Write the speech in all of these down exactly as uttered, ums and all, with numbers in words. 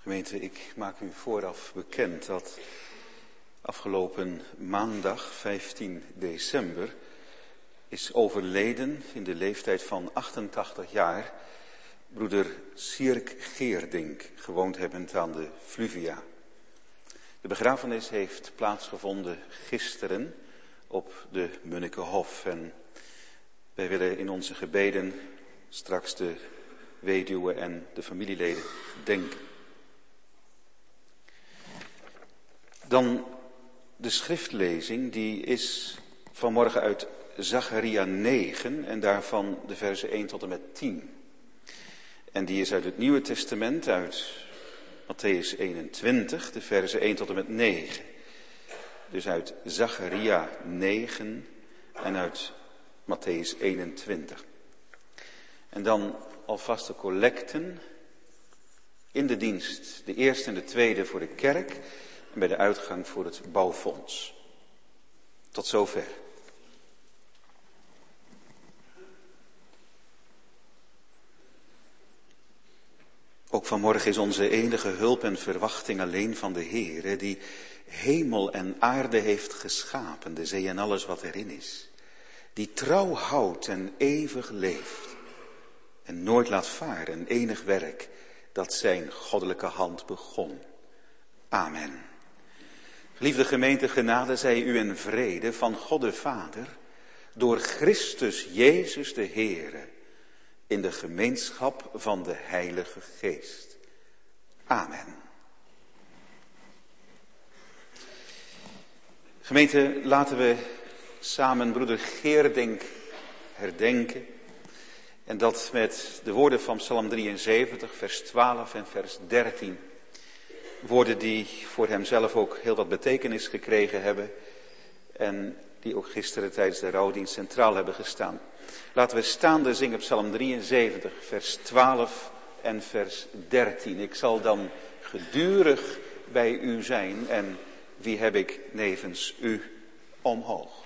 Gemeente, ik maak u vooraf bekend dat afgelopen maandag vijftien december is overleden in de leeftijd van achtentachtig jaar broeder Sierk Geerdink, gewoond hebbend aan de Fluvia. De begrafenis heeft plaatsgevonden gisteren op de Munnikenhof en wij willen in onze gebeden straks de weduwe en de familieleden gedenken. Dan de schriftlezing, die is vanmorgen uit Zacharia negen en daarvan de versen één tot en met tien. En die is uit het Nieuwe Testament, uit Matthäus eenentwintig, de versen één tot en met negen. Dus uit Zacharia negen en uit Matthäus eenentwintig. En dan alvast de collecten in de dienst. De eerste en de tweede voor de kerk en bij de uitgang voor het bouwfonds. Tot zover. Ook vanmorgen is onze enige hulp en verwachting alleen van de Heere, die hemel en aarde heeft geschapen, de zee en alles wat erin is. Die trouw houdt en eeuwig leeft en nooit laat varen enig werk dat zijn goddelijke hand begon. Amen. Geliefde gemeente, genade zij u en vrede van God de Vader, door Christus Jezus de Heere, in de gemeenschap van de Heilige Geest. Amen. Gemeente, laten we samen broeder Geerdink herdenken. En dat met de woorden van Psalm drieënzeventig, vers twaalf en vers dertien. Woorden die voor hemzelf ook heel wat betekenis gekregen hebben. En die ook gisteren tijdens de rouwdienst centraal hebben gestaan. Laten we staande zingen Psalm drieënzeventig, vers twaalf en vers dertien. Ik zal dan gedurig bij u zijn en wie heb ik nevens u omhoog.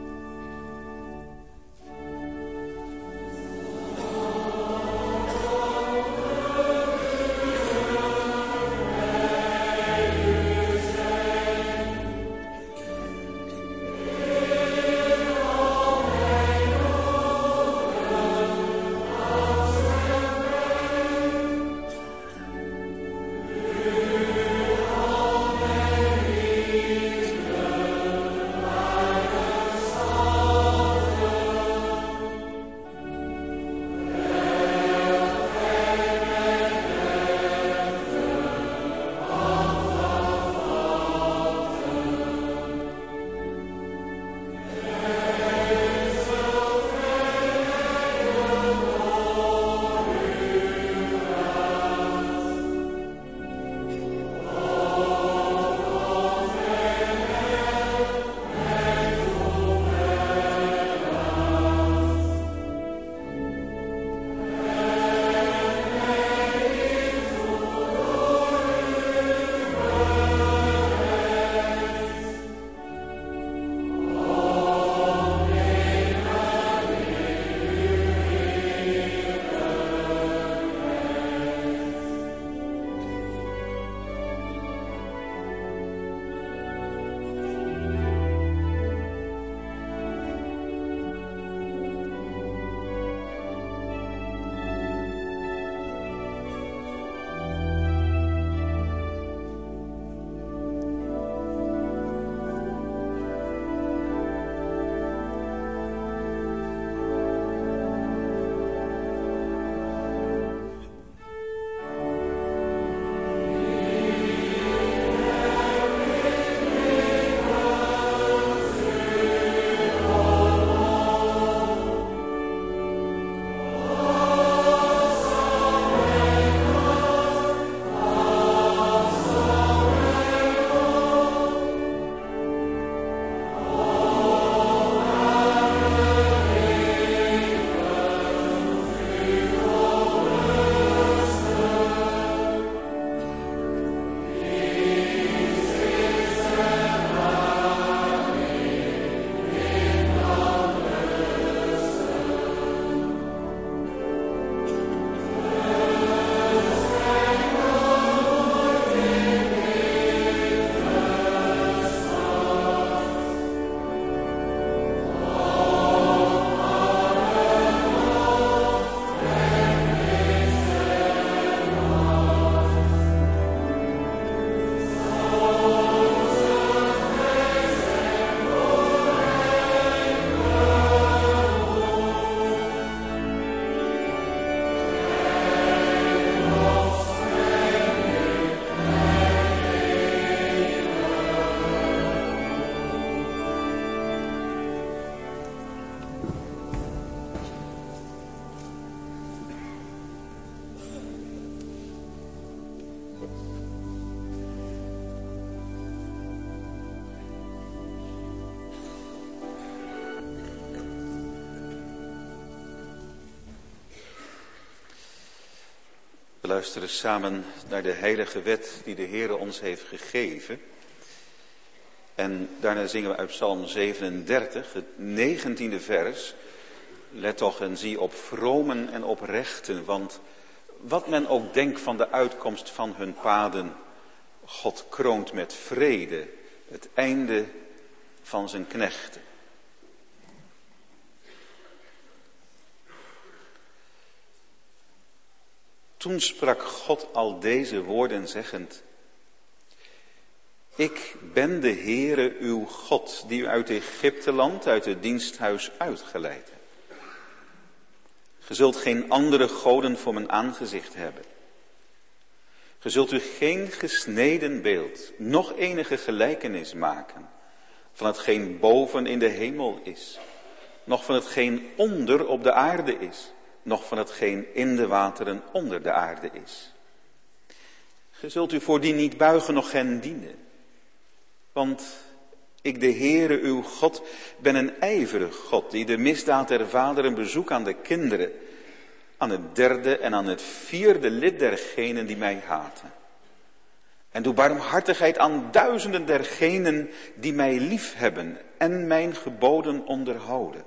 Oh luisteren samen naar de heilige wet die de Heere ons heeft gegeven. En daarna zingen we uit Psalm zevenendertig, het negentiende vers. Let toch en zie op vromen en op rechten, want wat men ook denkt van de uitkomst van hun paden, God kroont met vrede het einde van zijn knechten. Toen sprak God al deze woorden zeggend: Ik ben de Heere uw God, die u uit Egypteland, uit het diensthuis uitgeleid hebt. Ge zult geen andere goden voor mijn aangezicht hebben. Ge zult u geen gesneden beeld, noch enige gelijkenis maken van hetgeen boven in de hemel is, noch van hetgeen onder op de aarde is, noch van hetgeen in de wateren onder de aarde is. Ge zult u voor die niet buigen, noch hen dienen. Want ik, de Heere uw God, ben een ijverig God, die de misdaad der vaderen bezoekt aan de kinderen, aan het derde en aan het vierde lid dergenen die mij haten. En doe barmhartigheid aan duizenden dergenen die mij lief hebben en mijn geboden onderhouden.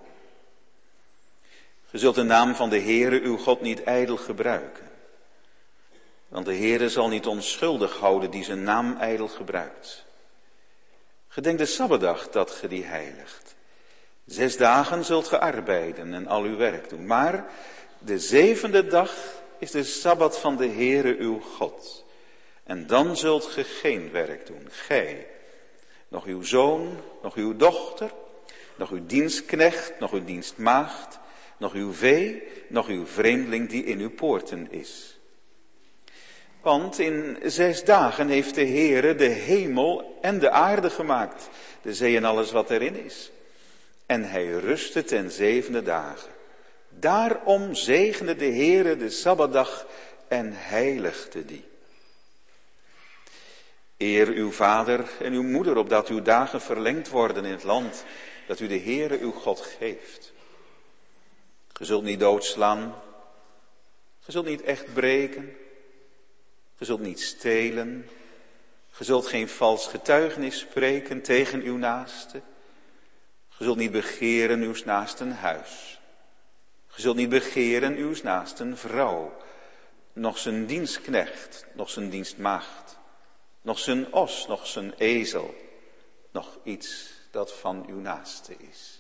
Ge zult de naam van de Heere uw God niet ijdel gebruiken. Want de Heere zal niet onschuldig houden die zijn naam ijdel gebruikt. Gedenk de Sabbatdag dat ge die heiligt. Zes dagen zult ge arbeiden en al uw werk doen. Maar de zevende dag is de Sabbat van de Heere uw God. En dan zult ge geen werk doen. Gij, nog uw zoon, nog uw dochter, nog uw dienstknecht, nog uw dienstmaagd, nog uw vee, nog uw vreemdeling die in uw poorten is. Want in zes dagen heeft de Heere de hemel en de aarde gemaakt, de zee en alles wat erin is. En hij rustte ten zevende dagen. Daarom zegende de Heere de Sabbatdag en heiligde die. Eer uw vader en uw moeder, opdat uw dagen verlengd worden in het land dat u de Heere uw God geeft. Ge zult niet doodslaan, ge zult niet echt breken, ge zult niet stelen, ge zult geen vals getuigenis spreken tegen uw naaste, ge zult niet begeren uw naasten huis, ge zult niet begeren uw naasten vrouw, nog zijn dienstknecht, nog zijn dienstmaagd, nog zijn os, nog zijn ezel, nog iets dat van uw naaste is.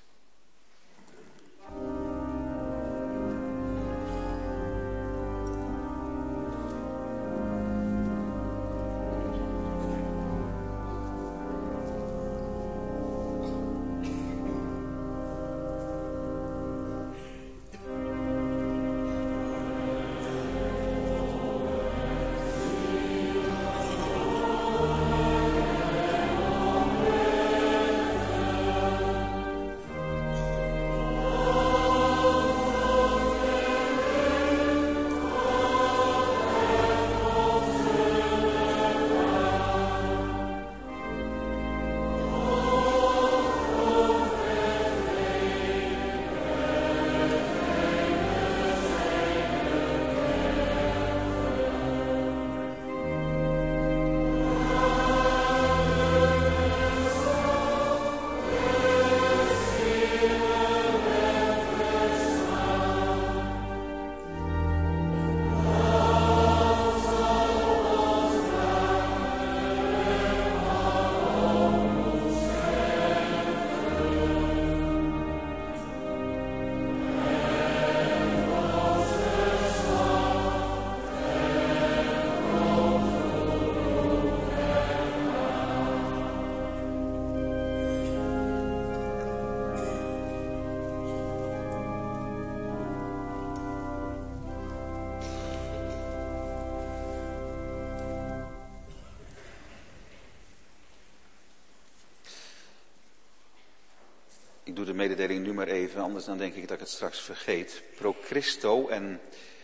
Ik doe de mededeling nu maar even, anders dan denk ik dat ik het straks vergeet. Pro Christo en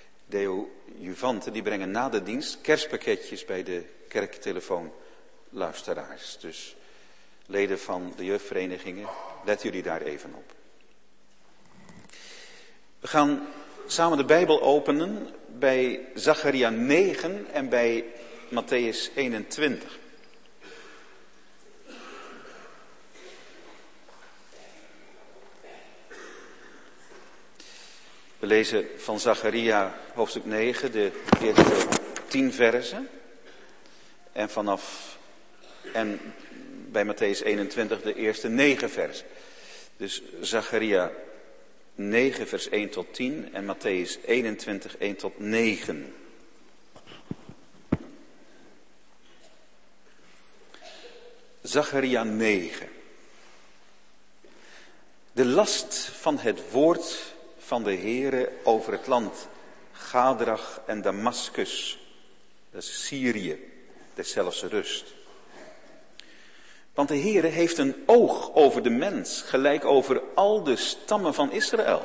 Deo Juvante, die brengen na de dienst kerstpakketjes bij de kerktelefoon luisteraars. Dus leden van de jeugdverenigingen, let jullie daar even op. We gaan samen de Bijbel openen bij Zacharia negen en bij Matthäus eenentwintig. We lezen van Zacharia hoofdstuk negen, de eerste tien versen. En vanaf, en bij Matthäus eenentwintig de eerste negen versen. Dus Zacharia negen vers één tot tien en Matthäus eenentwintig één tot negen. Zacharia negen. De last van het woord van de Heere over het land Gadrach en Damaskus, dat is Syrië, deszelfs rust. Want de Heere heeft een oog over de mens, gelijk over al de stammen van Israël.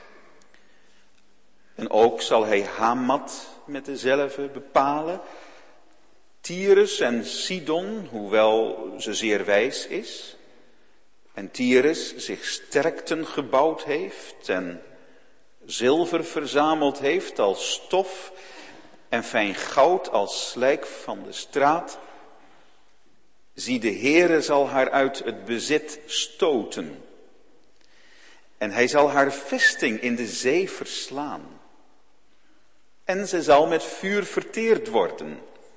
En ook zal hij Hamat met dezelfde bepalen, Tyrus en Sidon, hoewel ze zeer wijs is, en Tyrus zich sterkten gebouwd heeft en zilver verzameld heeft als stof en fijn goud als slijk van de straat. Zie, de Heere zal haar uit het bezit stoten. En hij zal haar vesting in de zee verslaan. En ze zal met vuur verteerd worden.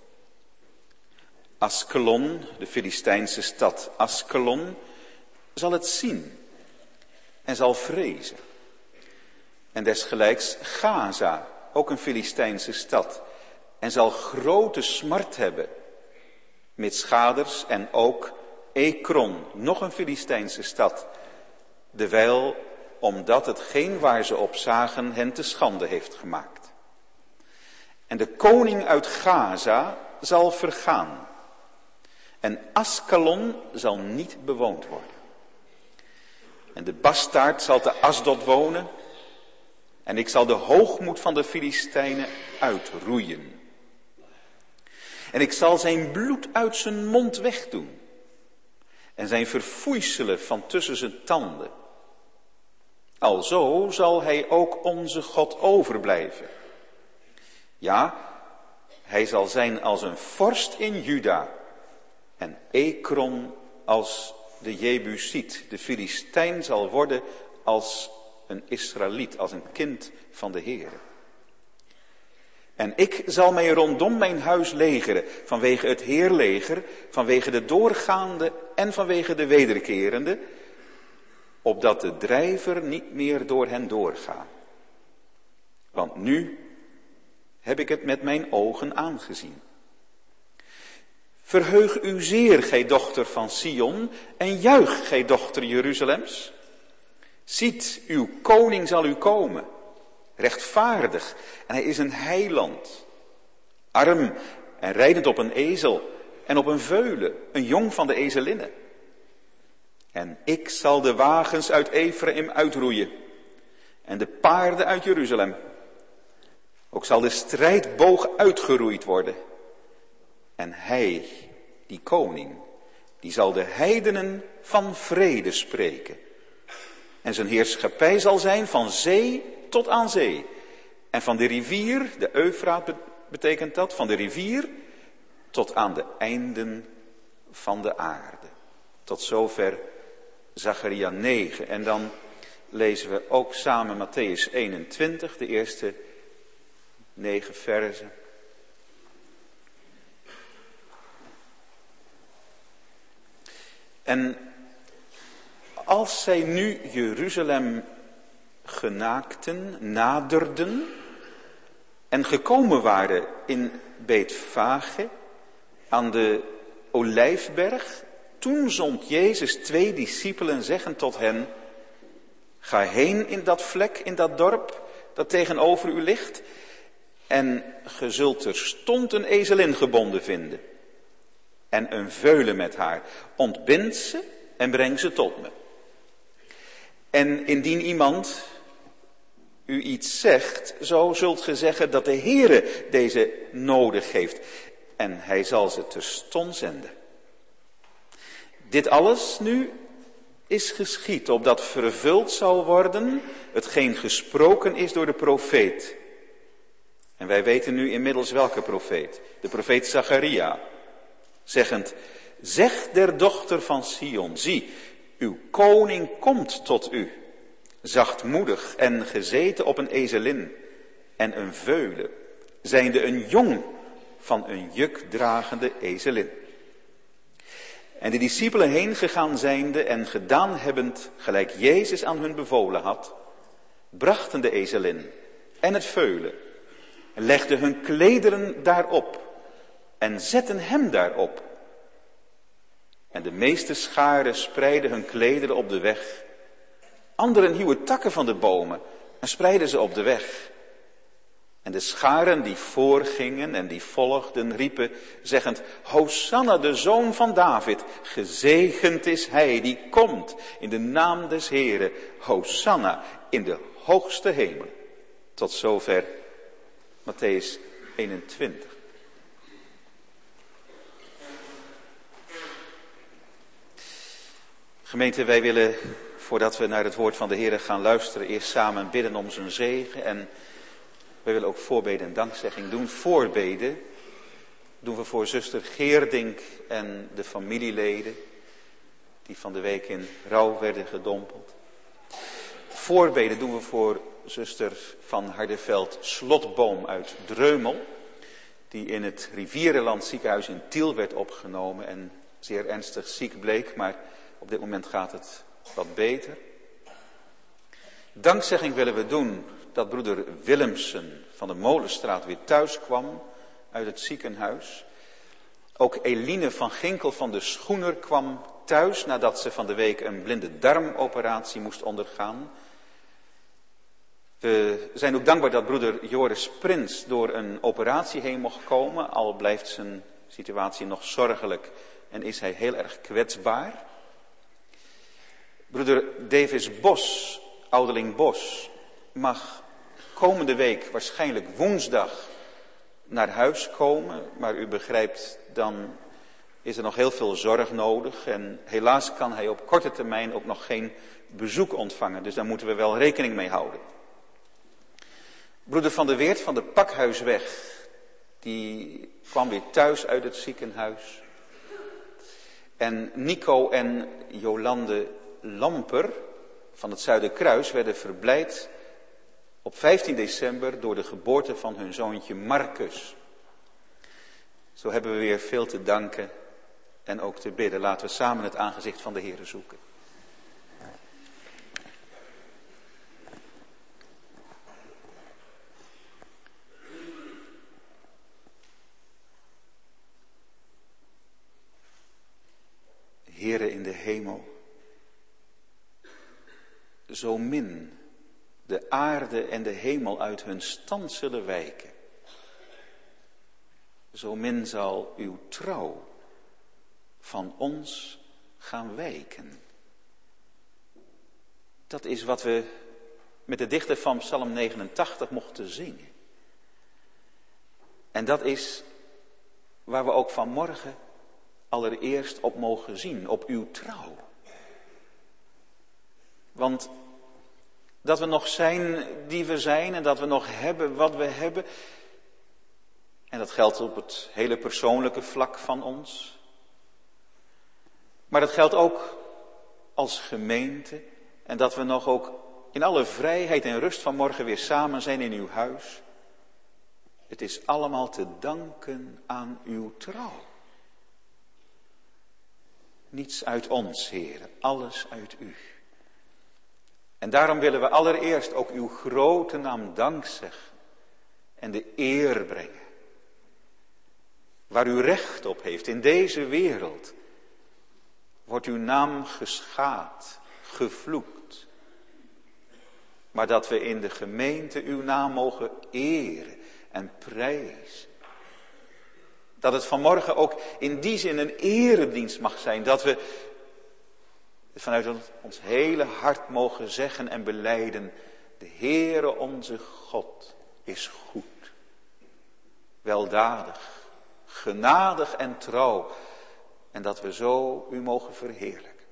Askelon, de Filistijnse stad Askelon, zal het zien en zal vrezen. En desgelijks Gaza, ook een Filistijnse stad, en zal grote smart hebben, met schaders, en ook Ekron, nog een Filistijnse stad, dewijl omdat hetgeen waar ze op zagen hen te schande heeft gemaakt. En de koning uit Gaza zal vergaan, en Askelon zal niet bewoond worden. En de bastaard zal te Asdod wonen, en ik zal de hoogmoed van de Filistijnen uitroeien. En ik zal zijn bloed uit zijn mond wegdoen. En zijn verfoeiselen van tussen zijn tanden. Alzo zal hij ook onze God overblijven. Ja, hij zal zijn als een vorst in Juda. En Ekron als de Jebusiet. De Filistijn zal worden als een Israëliet, als een kind van de Heere. En ik zal mij rondom mijn huis legeren, vanwege het heerleger, vanwege de doorgaande en vanwege de wederkerende, opdat de drijver niet meer door hen doorgaat. Want nu heb ik het met mijn ogen aangezien. Verheug u zeer, gij dochter van Sion, en juich, gij dochter Jeruzalems. Ziet, uw koning zal u komen, rechtvaardig, en hij is een heiland. Arm en rijdend op een ezel en op een veulen, een jong van de ezelinnen. En ik zal de wagens uit Efraïm uitroeien en de paarden uit Jeruzalem. Ook zal de strijdboog uitgeroeid worden. En hij, die koning, die zal de heidenen van vrede spreken. En zijn heerschappij zal zijn van zee tot aan zee. En van de rivier, de Eufraat betekent dat, van de rivier tot aan de einden van de aarde. Tot zover Zacharia negen. En dan lezen we ook samen Matthäus eenentwintig, de eerste negen verzen. En als zij nu Jeruzalem genaakten naderden en gekomen waren in Beetfage aan de Olijfberg, toen zond Jezus twee discipelen zeggen tot hen: ga heen in dat vlek, in dat dorp dat tegenover u ligt, en ge zult terstond een ezelin gebonden vinden en een veulen met haar. Ontbind ze en breng ze tot me. En indien iemand u iets zegt, zo zult ge zeggen dat de Heere deze nodig heeft. En hij zal ze terstond zenden. Dit alles nu is geschied, opdat vervuld zal worden hetgeen gesproken is door de profeet. En wij weten nu inmiddels welke profeet. De profeet Zacharia. Zeggend, zeg der dochter van Sion, zie, uw koning komt tot u. Zachtmoedig en gezeten op een ezelin en een veulen, zijnde een jong van een jukdragende ezelin. En de discipelen heen gegaan zijnde en gedaan hebbend, gelijk Jezus aan hun bevolen had, brachten de ezelin en het veulen, legden hun klederen daarop en zetten hem daarop. En de meeste scharen spreidden hun klederen op de weg. Anderen hieuwen takken van de bomen en spreidden ze op de weg. En de scharen die voorgingen en die volgden riepen, zeggend, Hosanna, de zoon van David, gezegend is hij die komt in de naam des Heren, Hosanna in de hoogste hemel. Tot zover Mattheüs eenentwintig. Gemeente, wij willen, voordat we naar het woord van de Heer gaan luisteren, eerst samen bidden om zijn zegen. En wij willen ook voorbeden en dankzegging doen. Voorbeden doen we voor zuster Geerdink en de familieleden die van de week in rouw werden gedompeld. Voorbeden doen we voor zuster van Harderveld Slotboom uit Dreumel, die in het Rivierenland ziekenhuis in Tiel werd opgenomen en zeer ernstig ziek bleek, maar op dit moment gaat het wat beter. Dankzegging willen we doen dat broeder Willemsen van de Molenstraat weer thuis kwam uit het ziekenhuis. Ook Eline van Ginkel van de Schoener kwam thuis nadat ze van de week een blinde darmoperatie moest ondergaan. We zijn ook dankbaar dat broeder Joris Prins door een operatie heen mocht komen, al blijft zijn situatie nog zorgelijk en is hij heel erg kwetsbaar. Broeder Davis Bos, ouderling Bos, mag komende week, waarschijnlijk woensdag, naar huis komen. Maar u begrijpt, dan is er nog heel veel zorg nodig. En helaas kan hij op korte termijn ook nog geen bezoek ontvangen. Dus daar moeten we wel rekening mee houden. Broeder Van der Weert van de Pakhuisweg, die kwam weer thuis uit het ziekenhuis. En Nico en Jolande Lamper van het Zuiderkruis werden verblijd op vijftien december door de geboorte van hun zoontje Marcus. Zo hebben we weer veel te danken en ook te bidden. Laten we samen het aangezicht van de Heere zoeken. Heere in de hemel, zo min de aarde en de hemel uit hun stand zullen wijken, zo min zal uw trouw van ons gaan wijken. Dat is wat we met de dichter van Psalm negenentachtig mochten zingen. En dat is waar we ook vanmorgen allereerst op mogen zien, op uw trouw. Want dat we nog zijn die we zijn en dat we nog hebben wat we hebben. En dat geldt op het hele persoonlijke vlak van ons. Maar dat geldt ook als gemeente. En dat we nog ook in alle vrijheid en rust van morgen weer samen zijn in uw huis. Het is allemaal te danken aan uw trouw. Niets uit ons, Heer, alles uit u. En daarom willen we allereerst ook uw grote naam dankzeggen en de eer brengen. Waar u recht op heeft in deze wereld, wordt uw naam geschaad, gevloekt. Maar dat we in de gemeente uw naam mogen eren en prijzen. Dat het vanmorgen ook in die zin een eredienst mag zijn. Dat we vanuit ons hele hart mogen zeggen en belijden. De Heere onze God is goed. Weldadig, genadig en trouw. En dat we zo u mogen verheerlijken.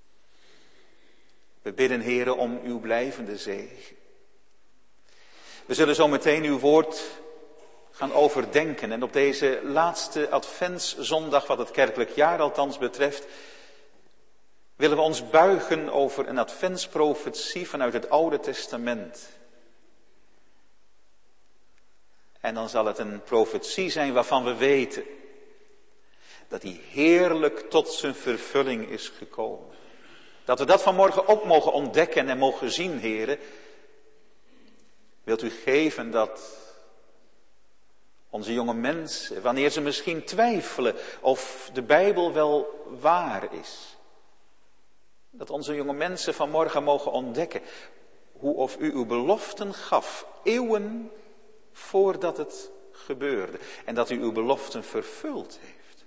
We bidden, Heere, om uw blijvende zegen. We zullen zo meteen uw woord gaan overdenken. En op deze laatste adventszondag, wat het kerkelijk jaar althans betreft, willen we ons buigen over een adventsprofetie vanuit het Oude Testament. En dan zal het een profetie zijn waarvan we weten dat die heerlijk tot zijn vervulling is gekomen. Dat we dat vanmorgen ook mogen ontdekken en mogen zien, heren. Wilt u geven dat onze jonge mensen, wanneer ze misschien twijfelen of de Bijbel wel waar is, dat onze jonge mensen vanmorgen mogen ontdekken hoe of u uw beloften gaf, eeuwen voordat het gebeurde. En dat u uw beloften vervuld heeft.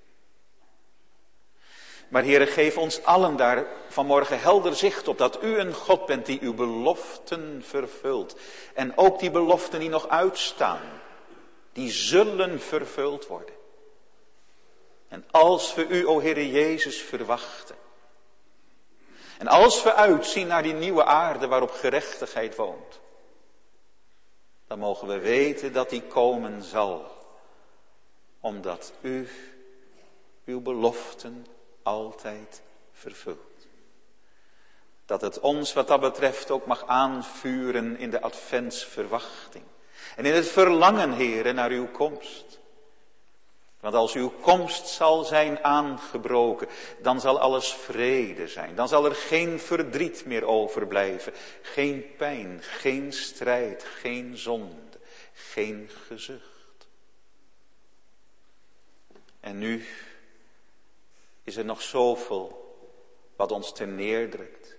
Maar Heere, geef ons allen daar vanmorgen helder zicht op dat u een God bent die uw beloften vervult. En ook die beloften die nog uitstaan, die zullen vervuld worden. En als we u, o Heere Jezus, verwachten. En als we uitzien naar die nieuwe aarde waarop gerechtigheid woont, dan mogen we weten dat die komen zal. Omdat u uw beloften altijd vervult. Dat het ons wat dat betreft ook mag aanvuren in de adventsverwachting. En in het verlangen, Heere, naar uw komst. Want als uw komst zal zijn aangebroken, dan zal alles vrede zijn. Dan zal er geen verdriet meer overblijven. Geen pijn, geen strijd, geen zonde, geen gezucht. En nu is er nog zoveel wat ons ten neerdrukt.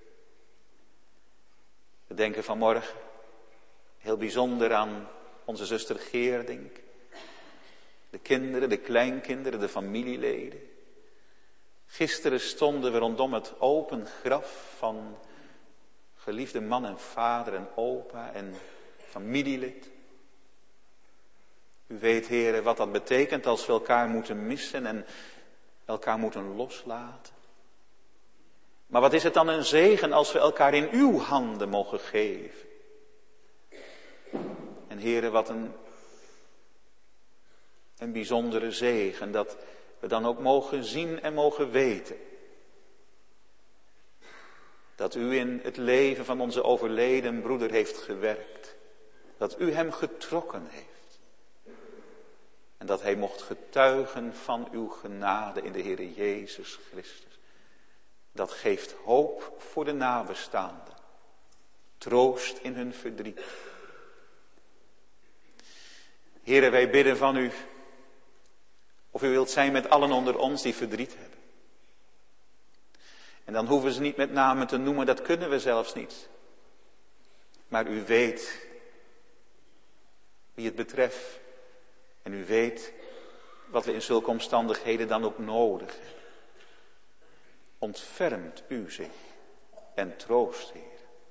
We denken vanmorgen heel bijzonder aan onze zuster Geerdink. De kinderen, de kleinkinderen, de familieleden. Gisteren stonden we rondom het open graf van geliefde man en vader en opa en familielid. U weet, heren, wat dat betekent als we elkaar moeten missen en elkaar moeten loslaten. Maar wat is het dan een zegen als we elkaar in uw handen mogen geven. En heren, wat een, een bijzondere zegen dat we dan ook mogen zien en mogen weten. Dat u in het leven van onze overleden broeder heeft gewerkt. Dat u hem getrokken heeft. En dat hij mocht getuigen van uw genade in de Heere Jezus Christus. Dat geeft hoop voor de nabestaanden. Troost in hun verdriet. Heere, wij bidden van u. Of u wilt zijn met allen onder ons die verdriet hebben. En dan hoeven ze niet met name te noemen, dat kunnen we zelfs niet. Maar u weet wie het betreft. En u weet wat we in zulke omstandigheden dan ook nodig hebben. Ontfermt u zich en troost, Heer.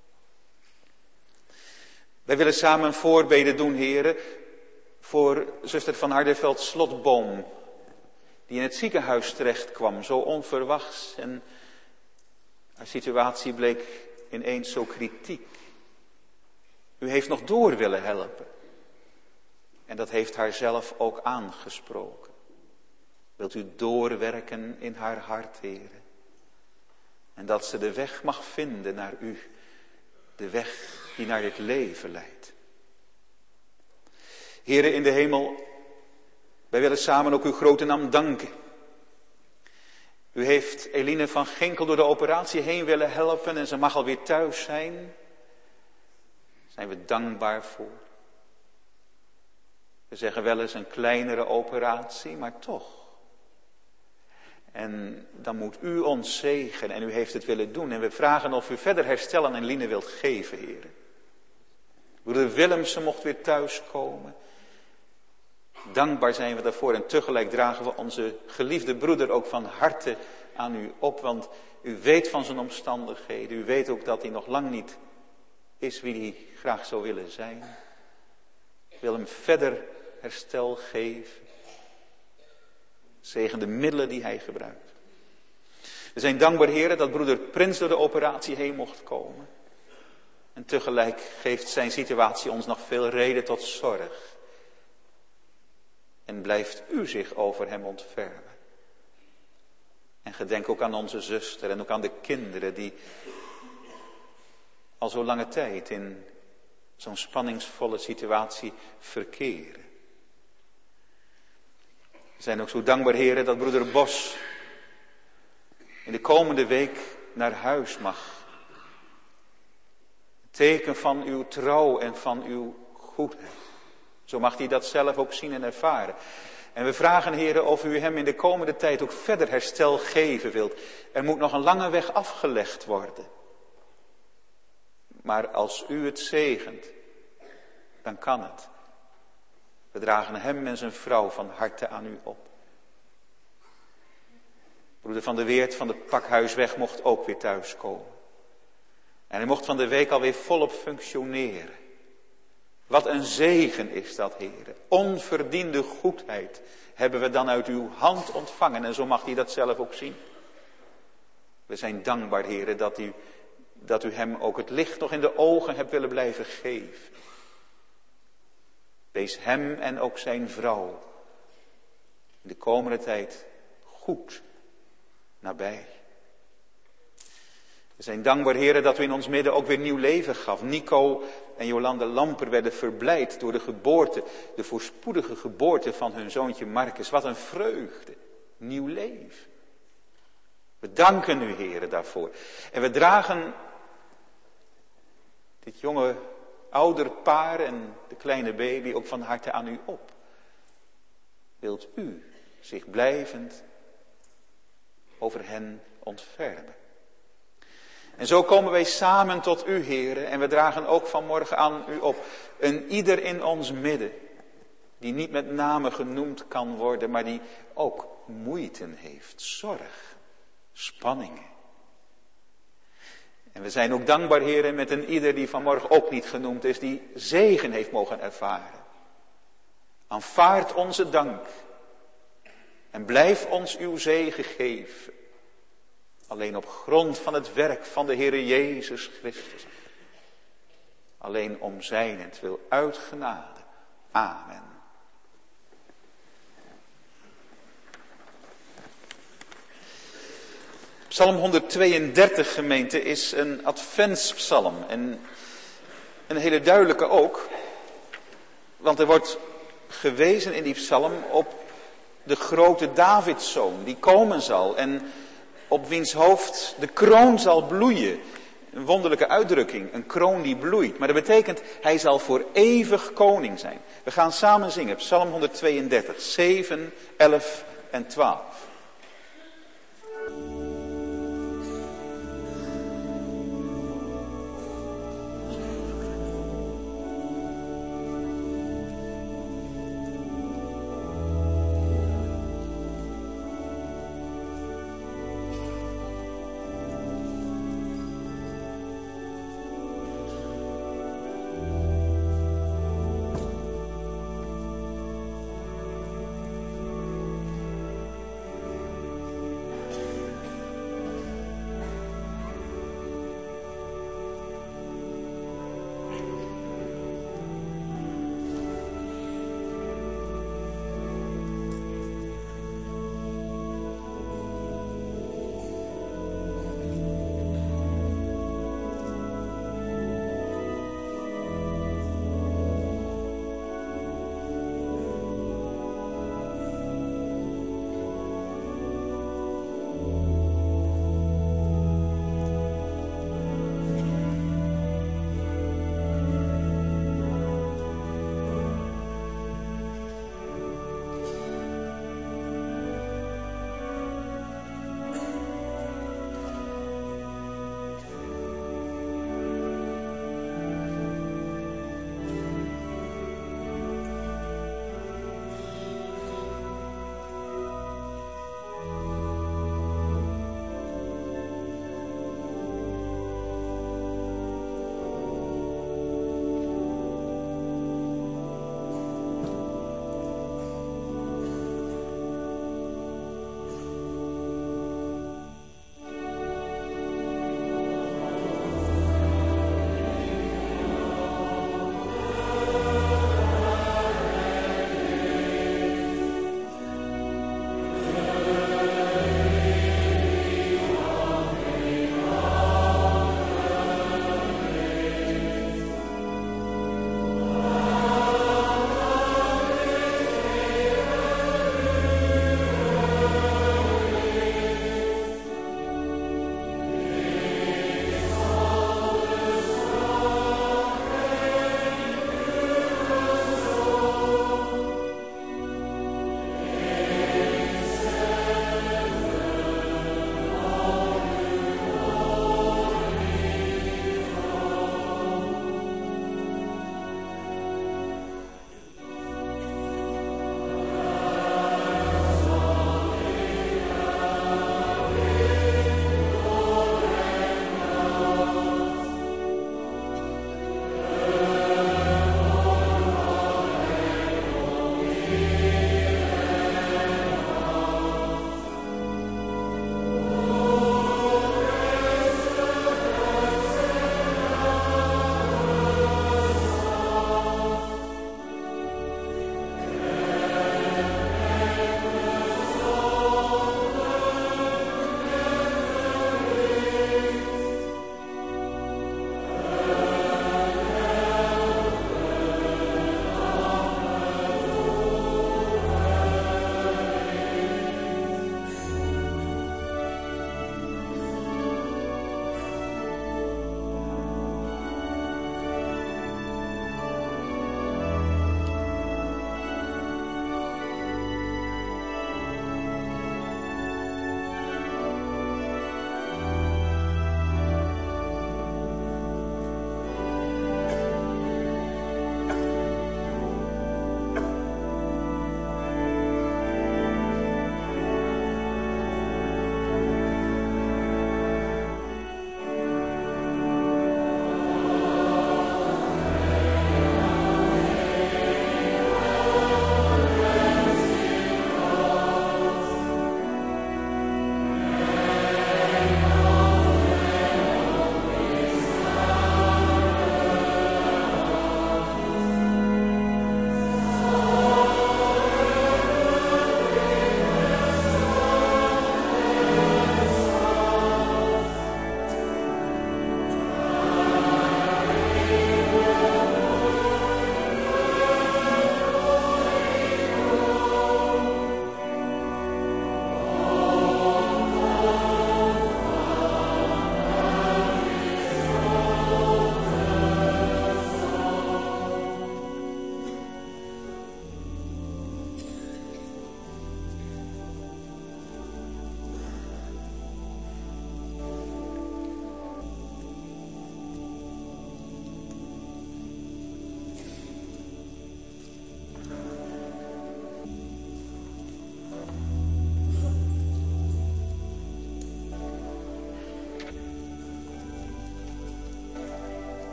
Wij willen samen een voorbeden doen, Heer, voor zuster van Hardenveld Slotboom, die in het ziekenhuis terecht kwam, zo onverwachts. En haar situatie bleek ineens zo kritiek. U heeft nog door willen helpen. En dat heeft haar zelf ook aangesproken. Wilt u doorwerken in haar hart, Heer. En dat ze de weg mag vinden naar u. De weg die naar dit leven leidt. Heere in de hemel, wij willen samen ook uw grote naam danken. U heeft Eline van Ginkel door de operatie heen willen helpen en ze mag alweer thuis zijn. Daar zijn we dankbaar voor. We zeggen wel eens een kleinere operatie, maar toch. En dan moet u ons zegenen en u heeft het willen doen. En we vragen of u verder herstel aan Eline wilt geven, heren. Broeder Willemsen mocht weer thuiskomen. Dankbaar zijn we daarvoor en tegelijk dragen we onze geliefde broeder ook van harte aan u op. Want u weet van zijn omstandigheden. U weet ook dat hij nog lang niet is wie hij graag zou willen zijn. Ik wil hem verder herstel geven. Zegen de middelen die hij gebruikt. We zijn dankbaar, heren, dat broeder Prins door de operatie heen mocht komen. En tegelijk geeft zijn situatie ons nog veel reden tot zorg. En blijft u zich over hem ontfermen. En gedenk ook aan onze zuster en ook aan de kinderen die al zo lange tijd in zo'n spanningsvolle situatie verkeren. We zijn ook zo dankbaar, heren, dat broeder Bos in de komende week naar huis mag. Teken van uw trouw en van uw goedheid. Zo mag hij dat zelf ook zien en ervaren. En we vragen, heren, of u hem in de komende tijd ook verder herstel geven wilt. Er moet nog een lange weg afgelegd worden. Maar als u het zegent, dan kan het. We dragen hem en zijn vrouw van harte aan u op. Broeder Van de Weert van de Pakhuisweg mocht ook weer thuiskomen. En hij mocht van de week alweer volop functioneren. Wat een zegen is dat, heren. Onverdiende goedheid hebben we dan uit uw hand ontvangen. En zo mag hij dat zelf ook zien. We zijn dankbaar, heren, dat u, dat u hem ook het licht nog in de ogen hebt willen blijven geven. Wees hem en ook zijn vrouw in de komende tijd goed nabij. We zijn dankbaar, heren, dat u in ons midden ook weer nieuw leven gaf. Nico en Jolande Lamper werden verblijd door de geboorte, de voorspoedige geboorte van hun zoontje Marcus. Wat een vreugde, nieuw leven. We danken u, heren, daarvoor. En we dragen dit jonge ouderpaar en de kleine baby ook van harte aan u op. Wilt u zich blijvend over hen ontfermen. En zo komen wij samen tot u, heren, en we dragen ook vanmorgen aan u op. Een ieder in ons midden, die niet met name genoemd kan worden, maar die ook moeite heeft, zorg, spanningen. En we zijn ook dankbaar, heren, met een ieder die vanmorgen ook niet genoemd is, die zegen heeft mogen ervaren. Aanvaard onze dank en blijf ons uw zegen geven. Alleen op grond van het werk van de Heere Jezus Christus. Alleen om zijnentwil uit genade. Amen. Psalm honderdtweeëndertig, gemeente, is een adventspsalm. En een hele duidelijke ook. Want er wordt gewezen in die psalm op de grote Davidszoon die komen zal. En op wiens hoofd de kroon zal bloeien. Een wonderlijke uitdrukking, een kroon die bloeit. Maar dat betekent, hij zal voor eeuwig koning zijn. We gaan samen zingen, Psalm honderdtweeëndertig, zeven, elf en twaalf.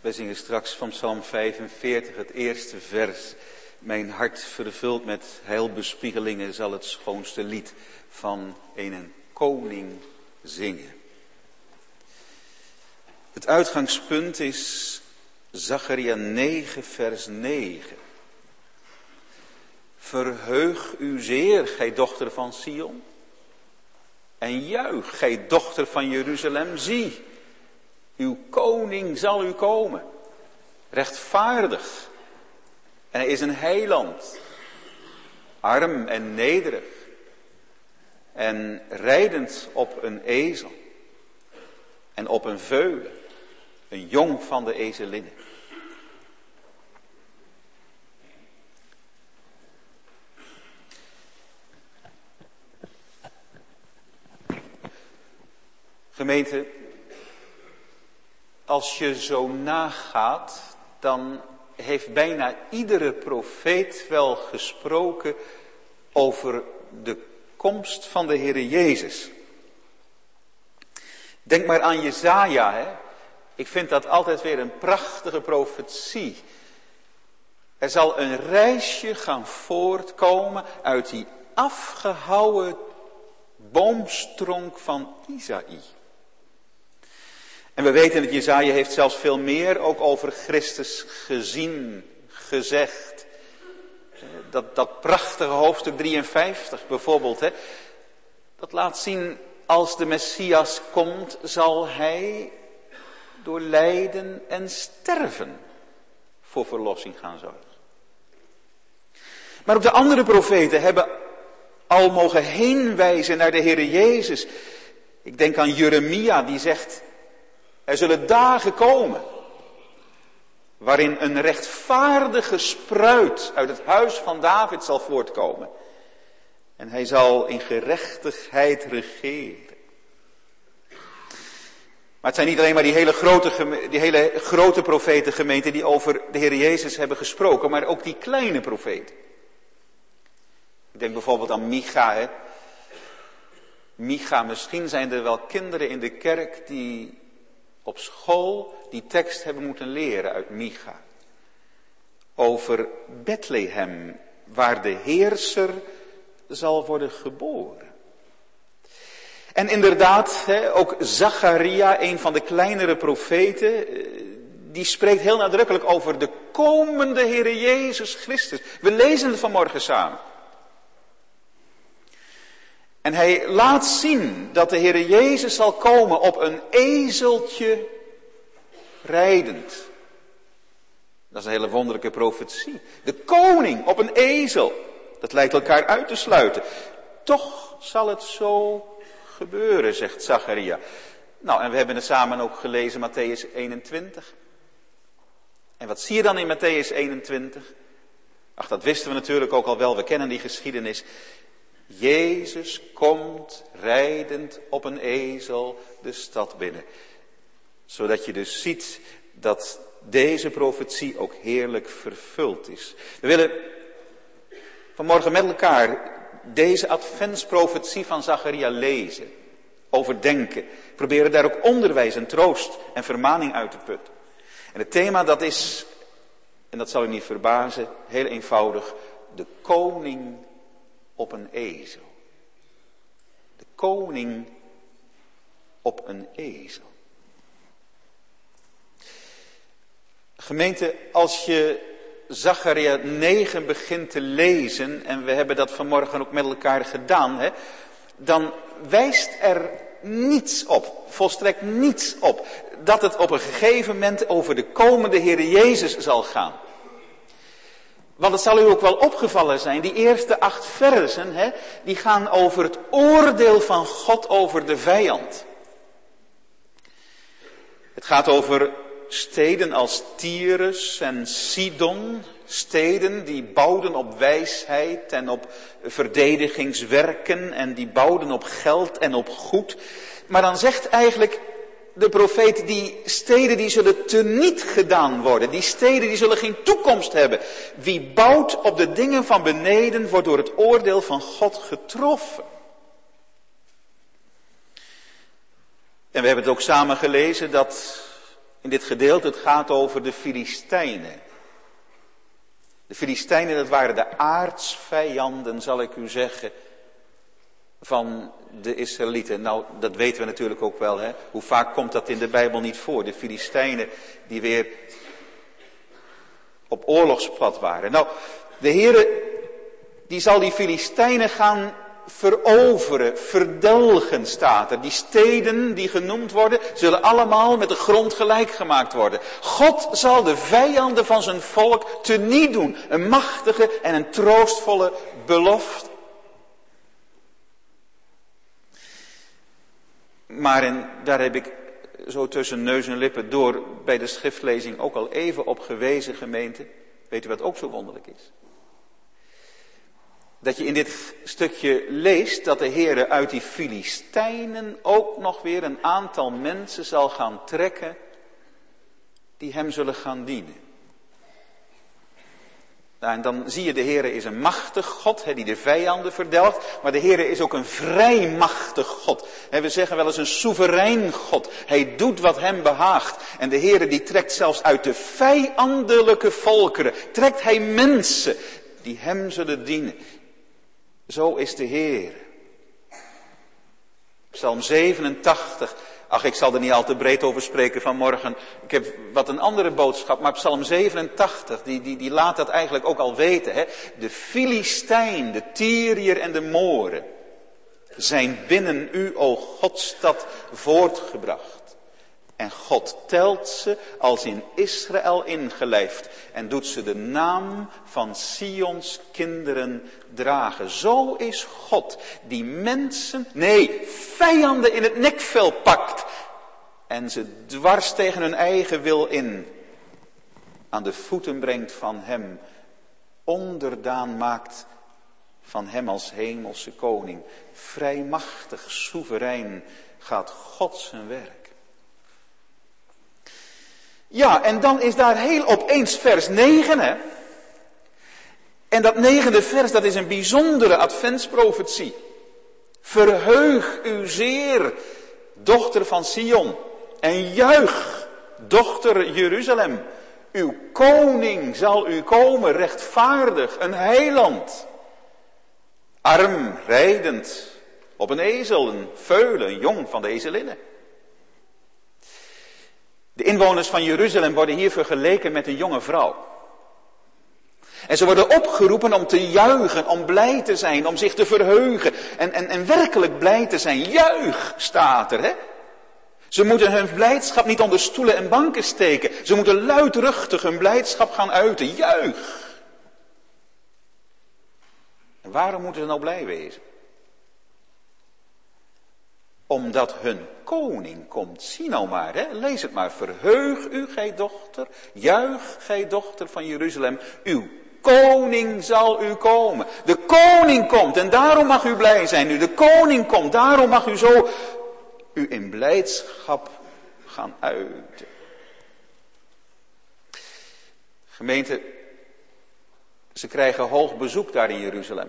Wij zingen straks van Psalm vijfenveertig, het eerste vers. Mijn hart vervuld met heilbespiegelingen zal het schoonste lied van een koning zingen. Het uitgangspunt is Zacharia negen, vers negen. Verheug u zeer, gij dochter van Sion. En juich, gij dochter van Jeruzalem. Zie, uw koning zal u komen. Rechtvaardig. En hij is een heiland. Arm en nederig. En rijdend op een ezel. En op een veulen. Een jong van de ezelinnen. Gemeente, als je zo nagaat, dan heeft bijna iedere profeet wel gesproken over de komst van de Heere Jezus. Denk maar aan Jesaja, hè. Ik vind dat altijd weer een prachtige profetie. Er zal een reisje gaan voortkomen uit die afgehouwen boomstronk van Isaïe. En we weten dat Jesaja heeft zelfs veel meer ook over Christus gezien, gezegd. Dat, dat prachtige hoofdstuk drieënvijftig bijvoorbeeld, hè, dat laat zien, als de Messias komt, zal hij door lijden en sterven voor verlossing gaan zorgen. Maar ook de andere profeten hebben al mogen heenwijzen naar de Heere Jezus. Ik denk aan Jeremia, die zegt, er zullen dagen komen waarin een rechtvaardige spruit uit het huis van David zal voortkomen. En hij zal in gerechtigheid regeren. Maar het zijn niet alleen maar die hele grote, die hele grote profetengemeenten die over de Heer Jezus hebben gesproken, maar ook die kleine profeten. Ik denk bijvoorbeeld aan Micha. Hè. Micha, misschien zijn er wel kinderen in de kerk die op school die tekst hebben moeten leren uit Micha. Over Bethlehem, waar de heerser zal worden geboren. En inderdaad, ook Zacharia, een van de kleinere profeten, die spreekt heel nadrukkelijk over de komende Heere Jezus Christus. We lezen het vanmorgen samen. En hij laat zien dat de Heere Jezus zal komen op een ezeltje rijdend. Dat is een hele wonderlijke profetie. De koning op een ezel. Dat lijkt elkaar uit te sluiten. Toch zal het zo gebeuren, zegt Zacharia. Nou, en we hebben het samen ook gelezen, Matthäus eenentwintig. En wat zie je dan in Matthäus eenentwintig? Ach, dat wisten we natuurlijk ook al wel, we kennen die geschiedenis. Jezus komt rijdend op een ezel de stad binnen. Zodat je dus ziet dat deze profetie ook heerlijk vervuld is. We willen vanmorgen met elkaar deze adventsprofetie van Zacharia lezen, overdenken. Proberen daar ook onderwijs en troost en vermaning uit te putten. En het thema dat is, en dat zal u niet verbazen, heel eenvoudig, de koning op een ezel. De koning op een ezel. Gemeente, als je Zacharia negen begint te lezen, en we hebben dat vanmorgen ook met elkaar gedaan, hè, dan wijst er niets op, volstrekt niets op, dat het op een gegeven moment over de komende Heere Jezus zal gaan. Want het zal u ook wel opgevallen zijn, die eerste acht versen, hè, die gaan over het oordeel van God over de vijand. Het gaat over steden als Tyrus en Sidon, steden die bouwden op wijsheid en op verdedigingswerken en die bouwden op geld en op goed. Maar dan zegt eigenlijk de profeet, die steden die zullen teniet gedaan worden, die steden die zullen geen toekomst hebben. Wie bouwt op de dingen van beneden wordt door het oordeel van God getroffen. En we hebben het ook samen gelezen dat in dit gedeelte. Het gaat over de Filistijnen. De Filistijnen, dat waren de aartsvijanden, zal ik u zeggen, van de Israëlieten. Nou, dat weten we natuurlijk ook wel, hè. Hoe vaak komt dat in de Bijbel niet voor? De Filistijnen die weer op oorlogspad waren. Nou, de Heere, die zal die Filistijnen gaan veroveren, verdelgen, staat er. Die steden die genoemd worden, zullen allemaal met de grond gelijk gemaakt worden. God zal de vijanden van zijn volk teniet doen. Een machtige en een troostvolle belofte. Maar, en daar heb ik zo tussen neus en lippen door bij de schriftlezing ook al even op gewezen, gemeente. Weet u wat ook zo wonderlijk is? Dat je in dit stukje leest dat de Heere uit die Filistijnen ook nog weer een aantal mensen zal gaan trekken die hem zullen gaan dienen. Nou, en dan zie je, de Heere is een machtig God, he, die de vijanden verdelgt, maar de Heere is ook een vrij machtig God. He, we zeggen wel eens een soeverein God. Hij doet wat hem behaagt. En de Heere die trekt zelfs uit de vijandelijke volkeren, trekt hij mensen die hem zullen dienen. Zo is de Heer. Psalm zevenentachtig. Ach, ik zal er niet al te breed over spreken vanmorgen. Ik heb wat een andere boodschap. Maar Psalm zevenentachtig, die, die, die laat dat eigenlijk ook al weten. Hè? De Filistijn, de Tyriër en de Moren zijn binnen u, o Godstad, voortgebracht. En God telt ze als in Israël ingelijfd en doet ze de naam van Sions kinderen dragen. Zo is God die mensen, nee, vijanden in het nekvel pakt en ze dwars tegen hun eigen wil in aan de voeten brengt van hem, onderdaan maakt van hem als hemelse koning. Vrijmachtig, soeverein gaat God zijn werk. Ja, en dan is daar heel opeens vers negen, hè. En dat negende vers, dat is een bijzondere adventsprofetie. Verheug u zeer, dochter van Sion. En juich, dochter Jeruzalem. Uw koning zal u komen, rechtvaardig, een heiland. Arm, rijdend, op een ezel, een veulen, een jong van de ezelinnen. De inwoners van Jeruzalem worden hier vergeleken met een jonge vrouw. En ze worden opgeroepen om te juichen, om blij te zijn, om zich te verheugen. En, en, en werkelijk blij te zijn. Juich, staat er, hè. Ze moeten hun blijdschap niet onder stoelen en banken steken. Ze moeten luidruchtig hun blijdschap gaan uiten. Juich. En waarom moeten ze nou blij wezen? Omdat hun koning komt. Zie nou maar, hè? Lees het maar. Verheug u, gij dochter. Juich, gij dochter van Jeruzalem. Uw koning zal u komen. De koning komt en daarom mag u blij zijn. Nu de koning komt, daarom mag u zo u in blijdschap gaan uiten. Gemeente, ze krijgen hoog bezoek daar in Jeruzalem.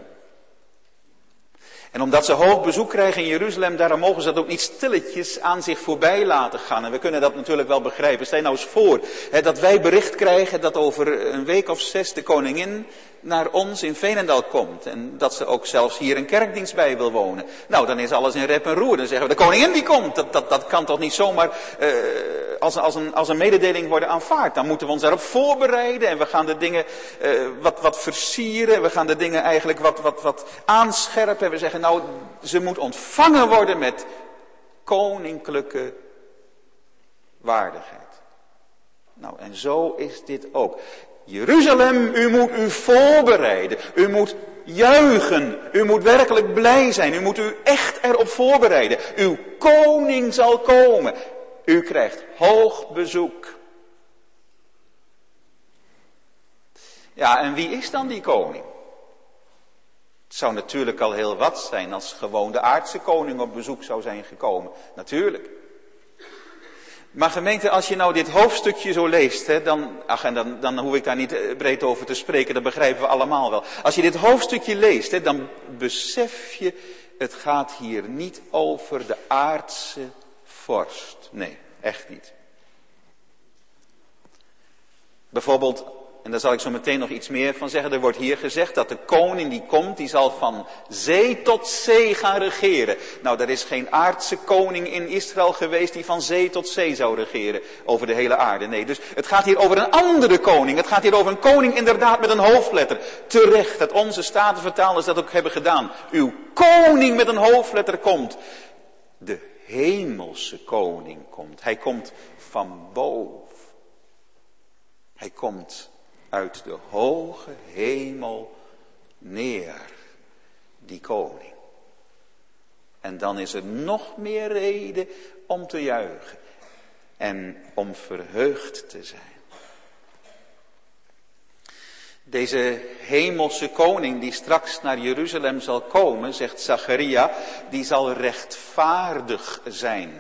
En omdat ze hoog bezoek krijgen in Jeruzalem, daarom mogen ze dat ook niet stilletjes aan zich voorbij laten gaan. En we kunnen dat natuurlijk wel begrijpen. Stel nou eens voor, hè, dat wij bericht krijgen dat over een week of zes de koningin naar ons in Veenendaal komt. En dat ze ook zelfs hier een kerkdienst bij wil wonen. Nou, dan is alles in rep en roer. Dan zeggen we, de koningin die komt. Dat, dat, dat kan toch niet zomaar uh, als, als, een, als een mededeling worden aanvaard. Dan moeten we ons daarop voorbereiden. En we gaan de dingen uh, wat, wat versieren. We gaan de dingen eigenlijk wat, wat, wat aanscherpen. En we zeggen, nou, ze moet ontvangen worden met koninklijke waardigheid. Nou, en zo is dit ook. Jeruzalem, u moet u voorbereiden. U moet juichen. U moet werkelijk blij zijn. U moet u echt erop voorbereiden. Uw koning zal komen. U krijgt hoog bezoek. Ja, en wie is dan die koning? Het zou natuurlijk al heel wat zijn als gewoon de aardse koning op bezoek zou zijn gekomen. Natuurlijk. Maar gemeente, als je nou dit hoofdstukje zo leest, hè, dan, ach, en dan, dan hoef ik daar niet breed over te spreken, dat begrijpen we allemaal wel. Als je dit hoofdstukje leest, hè, dan besef je, het gaat hier niet over de aardse vorst. Nee, echt niet. Bijvoorbeeld, en daar zal ik zo meteen nog iets meer van zeggen, er wordt hier gezegd dat de koning die komt, die zal van zee tot zee gaan regeren. Nou, er is geen aardse koning in Israël geweest die van zee tot zee zou regeren over de hele aarde. Nee, dus het gaat hier over een andere koning. Het gaat hier over een koning inderdaad met een hoofdletter. Terecht dat onze statenvertalers dat ook hebben gedaan. Uw koning met een hoofdletter komt. De hemelse koning komt. Hij komt van boven. Hij komt uit de hoge hemel neer, die koning. En dan is er nog meer reden om te juichen en om verheugd te zijn. Deze hemelse koning die straks naar Jeruzalem zal komen, zegt Zacharia, die zal rechtvaardig zijn.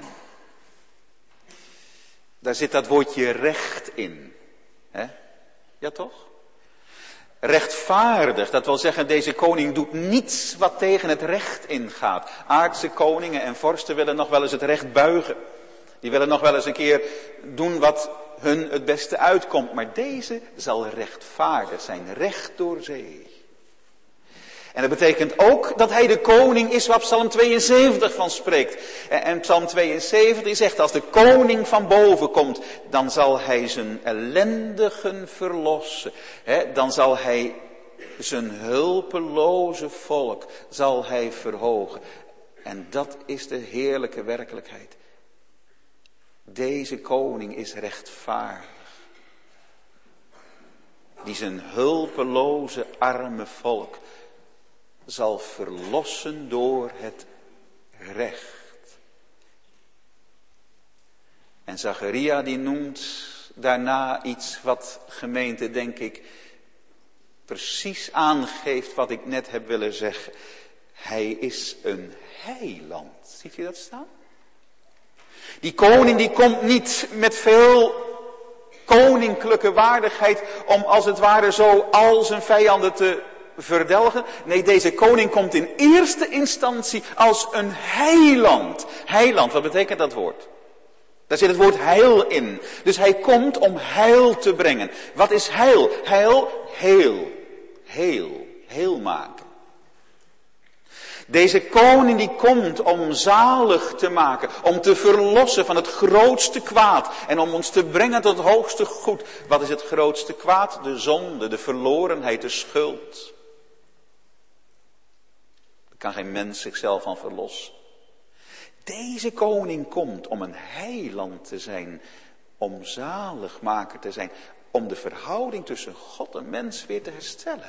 Daar zit dat woordje recht in. Hè? Ja toch? Rechtvaardig, dat wil zeggen, deze koning doet niets wat tegen het recht ingaat. Aardse koningen en vorsten willen nog wel eens het recht buigen. Die willen nog wel eens een keer doen wat hun het beste uitkomt. Maar deze zal rechtvaardig zijn, recht door zee. En dat betekent ook dat hij de koning is waar Psalm tweeënzeventig van spreekt. En Psalm tweeënzeventig zegt, als de koning van boven komt, dan zal hij zijn ellendigen verlossen. Dan zal hij zijn hulpeloze volk zal hij verhogen. En dat is de heerlijke werkelijkheid. Deze koning is rechtvaardig. Die zijn hulpeloze arme volk zal verlossen door het recht. En Zacharia die noemt daarna iets wat gemeente denk ik precies aangeeft wat ik net heb willen zeggen. Hij is een heiland. Ziet u dat staan? Die koning die komt niet met veel koninklijke waardigheid om als het ware zo al zijn vijanden te verdelgen. Nee, deze koning komt in eerste instantie als een heiland. Heiland, wat betekent dat woord? Daar zit het woord heil in. Dus hij komt om heil te brengen. Wat is heil? Heil, heel, heel, heel maken. Deze koning die komt om zalig te maken, om te verlossen van het grootste kwaad en om ons te brengen tot het hoogste goed. Wat is het grootste kwaad? De zonde, de verlorenheid, de schuld. Daar kan geen mens zichzelf van verlossen. Deze koning komt om een heiland te zijn, om zaligmaker te zijn, om de verhouding tussen God en mens weer te herstellen.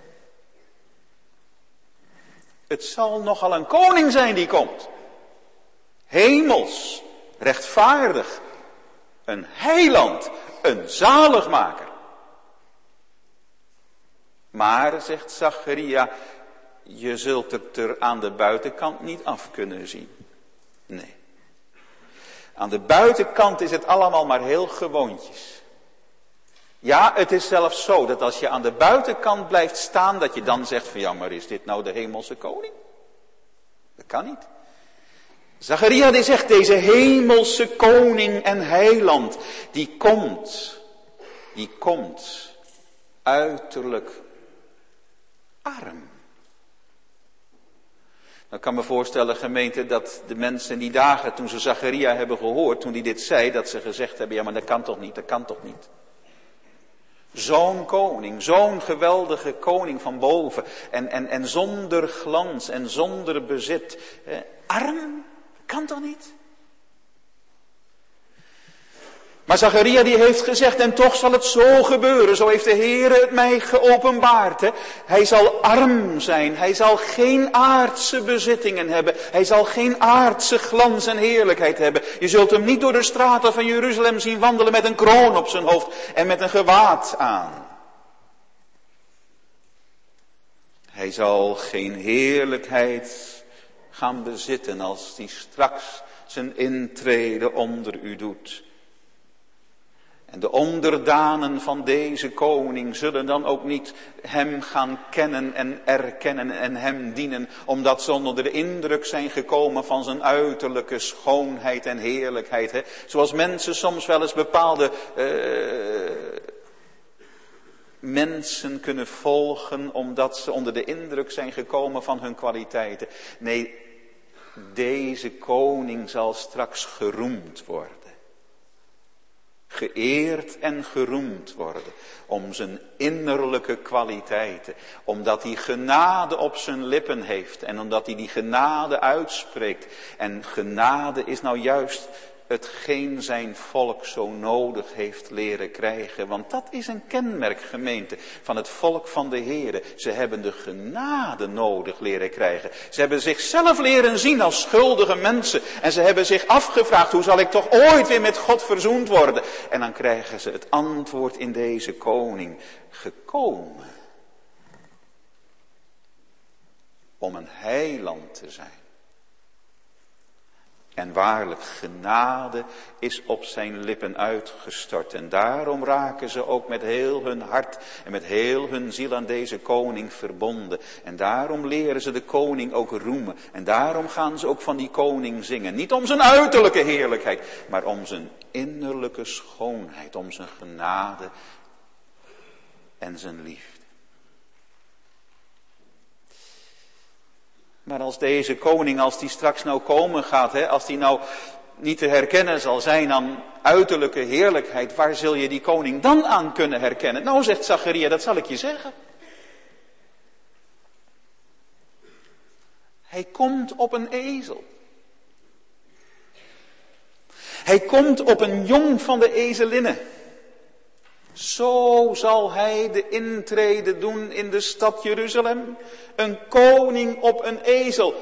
Het zal nogal een koning zijn die komt. Hemels, rechtvaardig, een heiland, een zaligmaker. Maar, zegt Zacharia, je zult het er aan de buitenkant niet af kunnen zien. Nee. Aan de buitenkant is het allemaal maar heel gewoontjes. Ja, het is zelfs zo dat als je aan de buitenkant blijft staan, dat je dan zegt van ja, maar is dit nou de hemelse koning? Dat kan niet. Zacharia die zegt, deze hemelse koning en heiland, die komt, die komt uiterlijk arm. Nou, ik kan me voorstellen, gemeente, dat de mensen in die dagen, toen ze Zacharia hebben gehoord, toen hij dit zei, dat ze gezegd hebben, ja maar dat kan toch niet, dat kan toch niet. Zo'n koning, zo'n geweldige koning van boven. En, en, en zonder glans en zonder bezit. Eh, arm? Kan toch niet? Maar Zacharia die heeft gezegd, en toch zal het zo gebeuren. Zo heeft de Heere het mij geopenbaard. Hè. Hij zal arm zijn. Hij zal geen aardse bezittingen hebben. Hij zal geen aardse glans en heerlijkheid hebben. Je zult hem niet door de straten van Jeruzalem zien wandelen met een kroon op zijn hoofd en met een gewaad aan. Hij zal geen heerlijkheid gaan bezitten als hij straks zijn intrede onder u doet. En de onderdanen van deze koning zullen dan ook niet hem gaan kennen en erkennen en hem dienen, omdat ze onder de indruk zijn gekomen van zijn uiterlijke schoonheid en heerlijkheid. Hè? Zoals mensen soms wel eens bepaalde uh, mensen kunnen volgen omdat ze onder de indruk zijn gekomen van hun kwaliteiten. Nee, deze koning zal straks geroemd worden. Geëerd en geroemd worden om zijn innerlijke kwaliteiten. Omdat hij genade op zijn lippen heeft en omdat hij die genade uitspreekt. En genade is nou juist hetgeen zijn volk zo nodig heeft leren krijgen. Want dat is een kenmerk, gemeente, van het volk van de Heere. Ze hebben de genade nodig leren krijgen. Ze hebben zichzelf leren zien als schuldige mensen. En ze hebben zich afgevraagd, hoe zal ik toch ooit weer met God verzoend worden? En dan krijgen ze het antwoord in deze koning. Gekomen om een heiland te zijn. En waarlijk, genade is op zijn lippen uitgestort. En daarom raken ze ook met heel hun hart en met heel hun ziel aan deze koning verbonden. En daarom leren ze de koning ook roemen. En daarom gaan ze ook van die koning zingen. Niet om zijn uiterlijke heerlijkheid, maar om zijn innerlijke schoonheid. Om zijn genade en zijn liefde. Maar als deze koning, als die straks nou komen gaat, hè, als die nou niet te herkennen zal zijn aan uiterlijke heerlijkheid, waar zul je die koning dan aan kunnen herkennen? Nou, zegt Zacharia, dat zal ik je zeggen. Hij komt op een ezel. Hij komt op een jong van de ezelinnen. Zo zal hij de intrede doen in de stad Jeruzalem. Een koning op een ezel.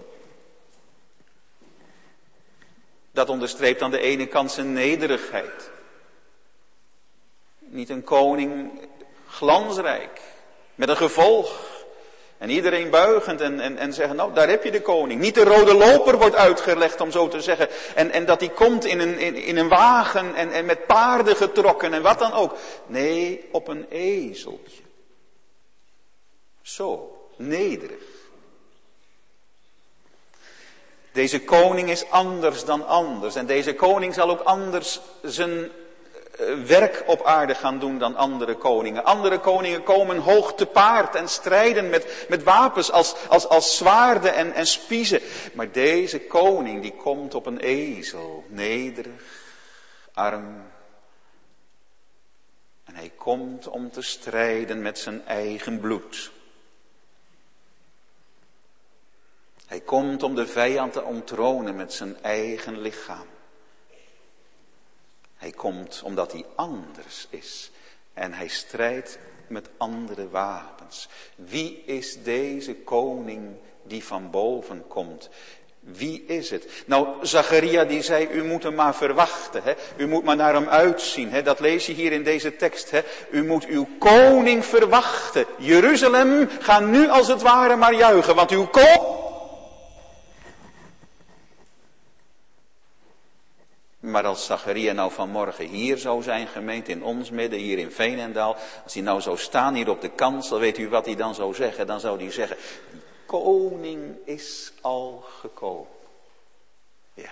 Dat onderstreept aan de ene kant zijn nederigheid. Niet een koning glansrijk, met een gevolg. En iedereen buigend en, en, en zeggen, nou daar heb je de koning. Niet de rode loper wordt uitgelegd, om zo te zeggen. En, en dat hij komt in een, in, in een wagen en, en met paarden getrokken en wat dan ook. Nee, op een ezeltje. Zo, nederig. Deze koning is anders dan anders. En deze koning zal ook anders zijn werk op aarde gaan doen dan andere koningen. Andere koningen komen hoog te paard en strijden met, met wapens als, als, als zwaarden en, en spiezen. Maar deze koning die komt op een ezel, nederig, arm. En hij komt om te strijden met zijn eigen bloed. Hij komt om de vijand te onttronen met zijn eigen lichaam. Hij komt omdat hij anders is. En hij strijdt met andere wapens. Wie is deze koning die van boven komt? Wie is het? Nou, Zacharia die zei, u moet hem maar verwachten. Hè? U moet maar naar hem uitzien. Hè? Dat lees je hier in deze tekst. Hè? U moet uw koning verwachten. Jeruzalem, ga nu als het ware maar juichen. Want uw koning... Maar als Zacharia nou vanmorgen hier zou zijn, gemeente in ons midden, hier in Veenendaal. Als hij nou zou staan hier op de kansel, weet u wat hij dan zou zeggen? Dan zou hij zeggen, die koning is al gekomen. Ja.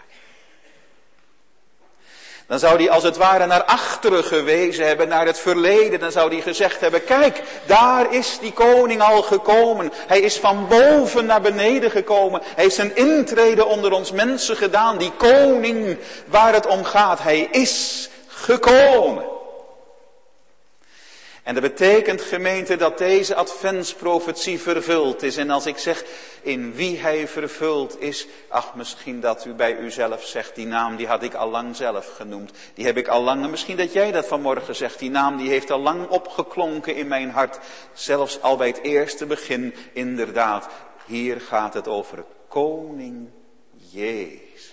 Dan zou hij als het ware naar achteren gewezen hebben, naar het verleden. Dan zou hij gezegd hebben, kijk, daar is die koning al gekomen. Hij is van boven naar beneden gekomen. Hij heeft zijn intrede onder ons mensen gedaan. Die koning waar het om gaat, hij is gekomen. En dat betekent, gemeente, dat deze adventsprofetie vervuld is. En als ik zeg in wie hij vervuld is, ach, misschien dat u bij uzelf zegt, die naam die had ik al lang zelf genoemd. Die heb ik al lang, en misschien dat jij dat vanmorgen zegt, die naam die heeft al lang opgeklonken in mijn hart. Zelfs al bij het eerste begin, inderdaad. Hier gaat het over koning Jezus.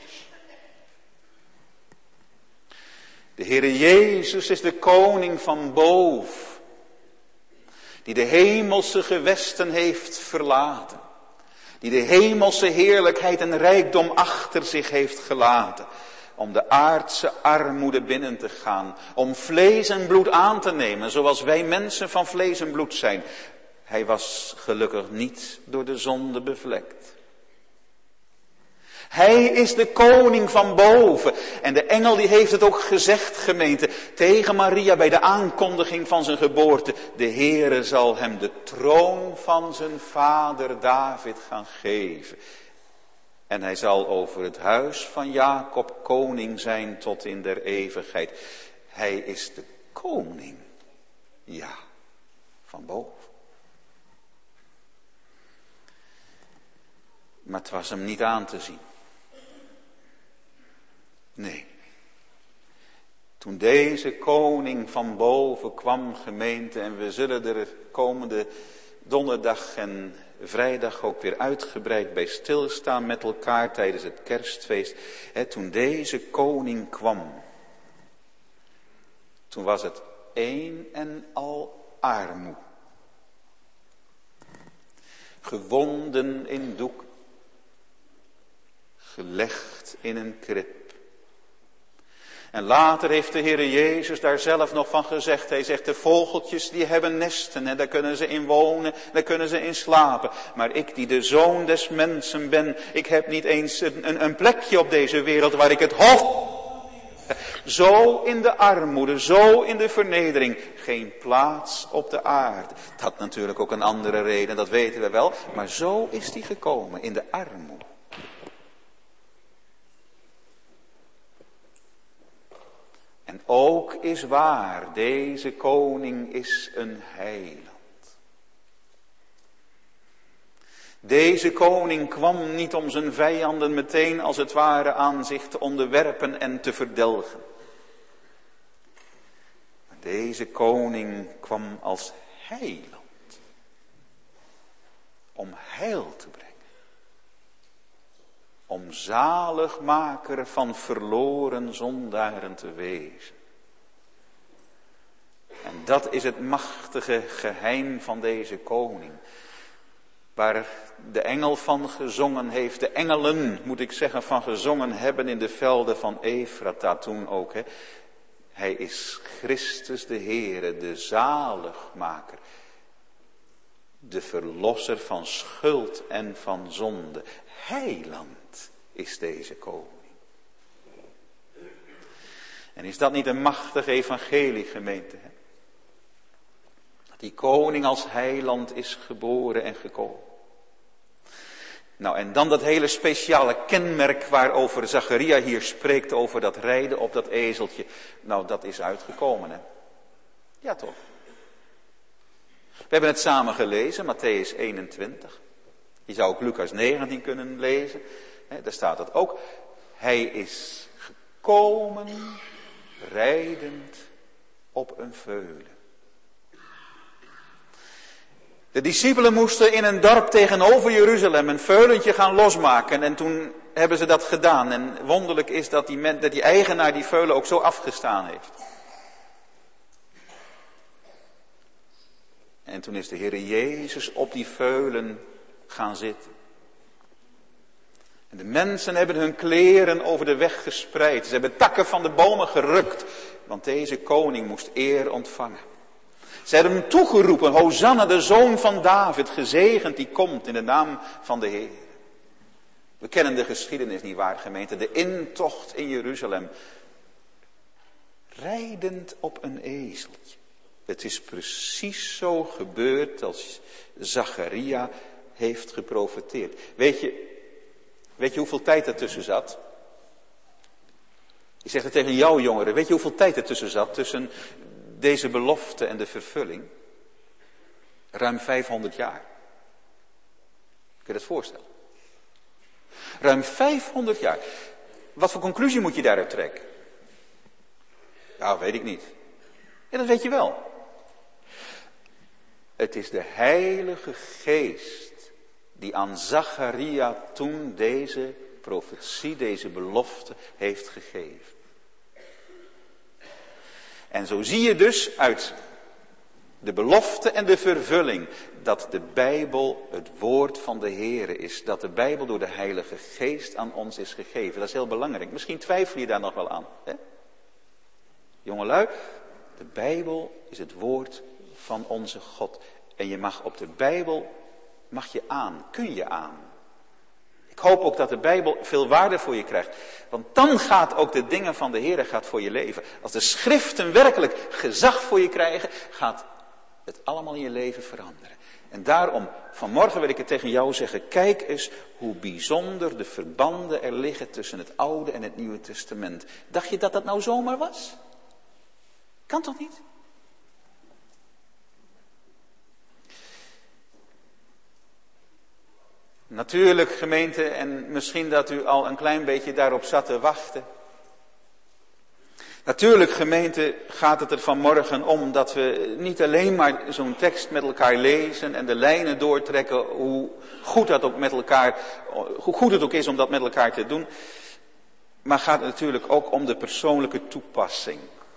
De Heere Jezus is de koning van boven. Die de hemelse gewesten heeft verlaten. Die de hemelse heerlijkheid en rijkdom achter zich heeft gelaten. Om de aardse armoede binnen te gaan. Om vlees en bloed aan te nemen. Zoals wij mensen van vlees en bloed zijn. Hij was gelukkig niet door de zonde bevlekt. Hij is de koning van boven. En de engel die heeft het ook gezegd, gemeente, tegen Maria bij de aankondiging van zijn geboorte. De Heere zal hem de troon van zijn vader David gaan geven. En hij zal over het huis van Jacob koning zijn tot in der eeuwigheid. Hij is de koning, ja, van boven. Maar het was hem niet aan te zien. Nee. Toen deze koning van boven kwam, gemeente, en we zullen er komende donderdag en vrijdag ook weer uitgebreid bij stilstaan met elkaar tijdens het kerstfeest. He, toen deze koning kwam, toen was het een en al armoe. Gewonden in doek, gelegd in een krib. En later heeft de Heere Jezus daar zelf nog van gezegd. Hij zegt, de vogeltjes die hebben nesten en daar kunnen ze in wonen, daar kunnen ze in slapen. Maar ik die de zoon des mensen ben, ik heb niet eens een, een, een plekje op deze wereld waar ik het hoofd... Zo in de armoede, zo in de vernedering, geen plaats op de aarde. Dat had natuurlijk ook een andere reden, dat weten we wel. Maar zo is die gekomen, in de armoede. En ook is waar, deze koning is een heiland. Deze koning kwam niet om zijn vijanden meteen als het ware aan zich te onderwerpen en te verdelgen. Maar deze koning kwam als heiland. Om heil te brengen. Om zaligmaker van verloren zondaren te wezen. En dat is het machtige geheim van deze koning. Waar de engel van gezongen heeft, de engelen moet ik zeggen van gezongen hebben in de velden van Efrata toen ook. Hè. Hij is Christus de Heere, de zaligmaker. De verlosser van schuld en van zonde. Heiland is deze koning. En is dat niet een machtig evangelie, gemeente? Hè? Dat die koning als heiland is geboren en gekomen. Nou, en dan dat hele speciale kenmerk waarover Zacharia hier spreekt, over dat rijden op dat ezeltje. Nou, dat is uitgekomen, hè? Ja, toch? We hebben het samen gelezen, Mattheüs eenentwintig. Je zou ook Lucas negentien kunnen lezen. Hè, daar staat het ook. Hij is gekomen, rijdend op een veulen. De discipelen moesten in een dorp tegenover Jeruzalem een veulentje gaan losmaken. En toen hebben ze dat gedaan. En wonderlijk is dat die, men, dat die eigenaar die veulen ook zo afgestaan heeft. En toen is de Heere Jezus op die veulen gaan zitten. En de mensen hebben hun kleren over de weg gespreid. Ze hebben takken van de bomen gerukt. Want deze koning moest eer ontvangen. Ze hebben hem toegeroepen, Hosanna, de zoon van David, gezegend die komt in de naam van de Heer. We kennen de geschiedenis niet waar, gemeente, de intocht in Jeruzalem. Rijdend op een ezeltje. Het is precies zo gebeurd als Zacharia heeft geprofeteerd. Weet je, weet je hoeveel tijd er tussen zat? Ik zeg het tegen jou jongeren, weet je hoeveel tijd er tussen zat, tussen deze belofte en de vervulling? Ruim vijfhonderd jaar. Kun je dat voorstellen? Ruim vijfhonderd jaar. Wat voor conclusie moet je daaruit trekken? Ja, weet ik niet. Ja, dat weet je wel. Het is de Heilige Geest die aan Zacharia toen deze profetie, deze belofte heeft gegeven. En zo zie je dus uit de belofte en de vervulling dat de Bijbel het woord van de Heere is. Dat de Bijbel door de Heilige Geest aan ons is gegeven. Dat is heel belangrijk. Misschien twijfel je daar nog wel aan. Hè? Jongelui, de Bijbel is het woord van onze God. En je mag op de Bijbel, mag je aan, kun je aan. Ik hoop ook dat de Bijbel veel waarde voor je krijgt. Want dan gaat ook de dingen van de Heer gaat voor je leven. Als de schriften werkelijk gezag voor je krijgen, gaat het allemaal in je leven veranderen. En daarom, vanmorgen wil ik het tegen jou zeggen, kijk eens hoe bijzonder de verbanden er liggen tussen het Oude en het Nieuwe Testament. Dacht je dat dat nou zomaar was? Kan toch niet? Natuurlijk, gemeente, en misschien dat u al een klein beetje daarop zat te wachten. Natuurlijk, gemeente, gaat het er vanmorgen om dat we niet alleen maar zo'n tekst met elkaar lezen en de lijnen doortrekken, hoe goed dat ook met elkaar, hoe goed het ook is om dat met elkaar te doen. Maar gaat het natuurlijk ook om de persoonlijke toepassing.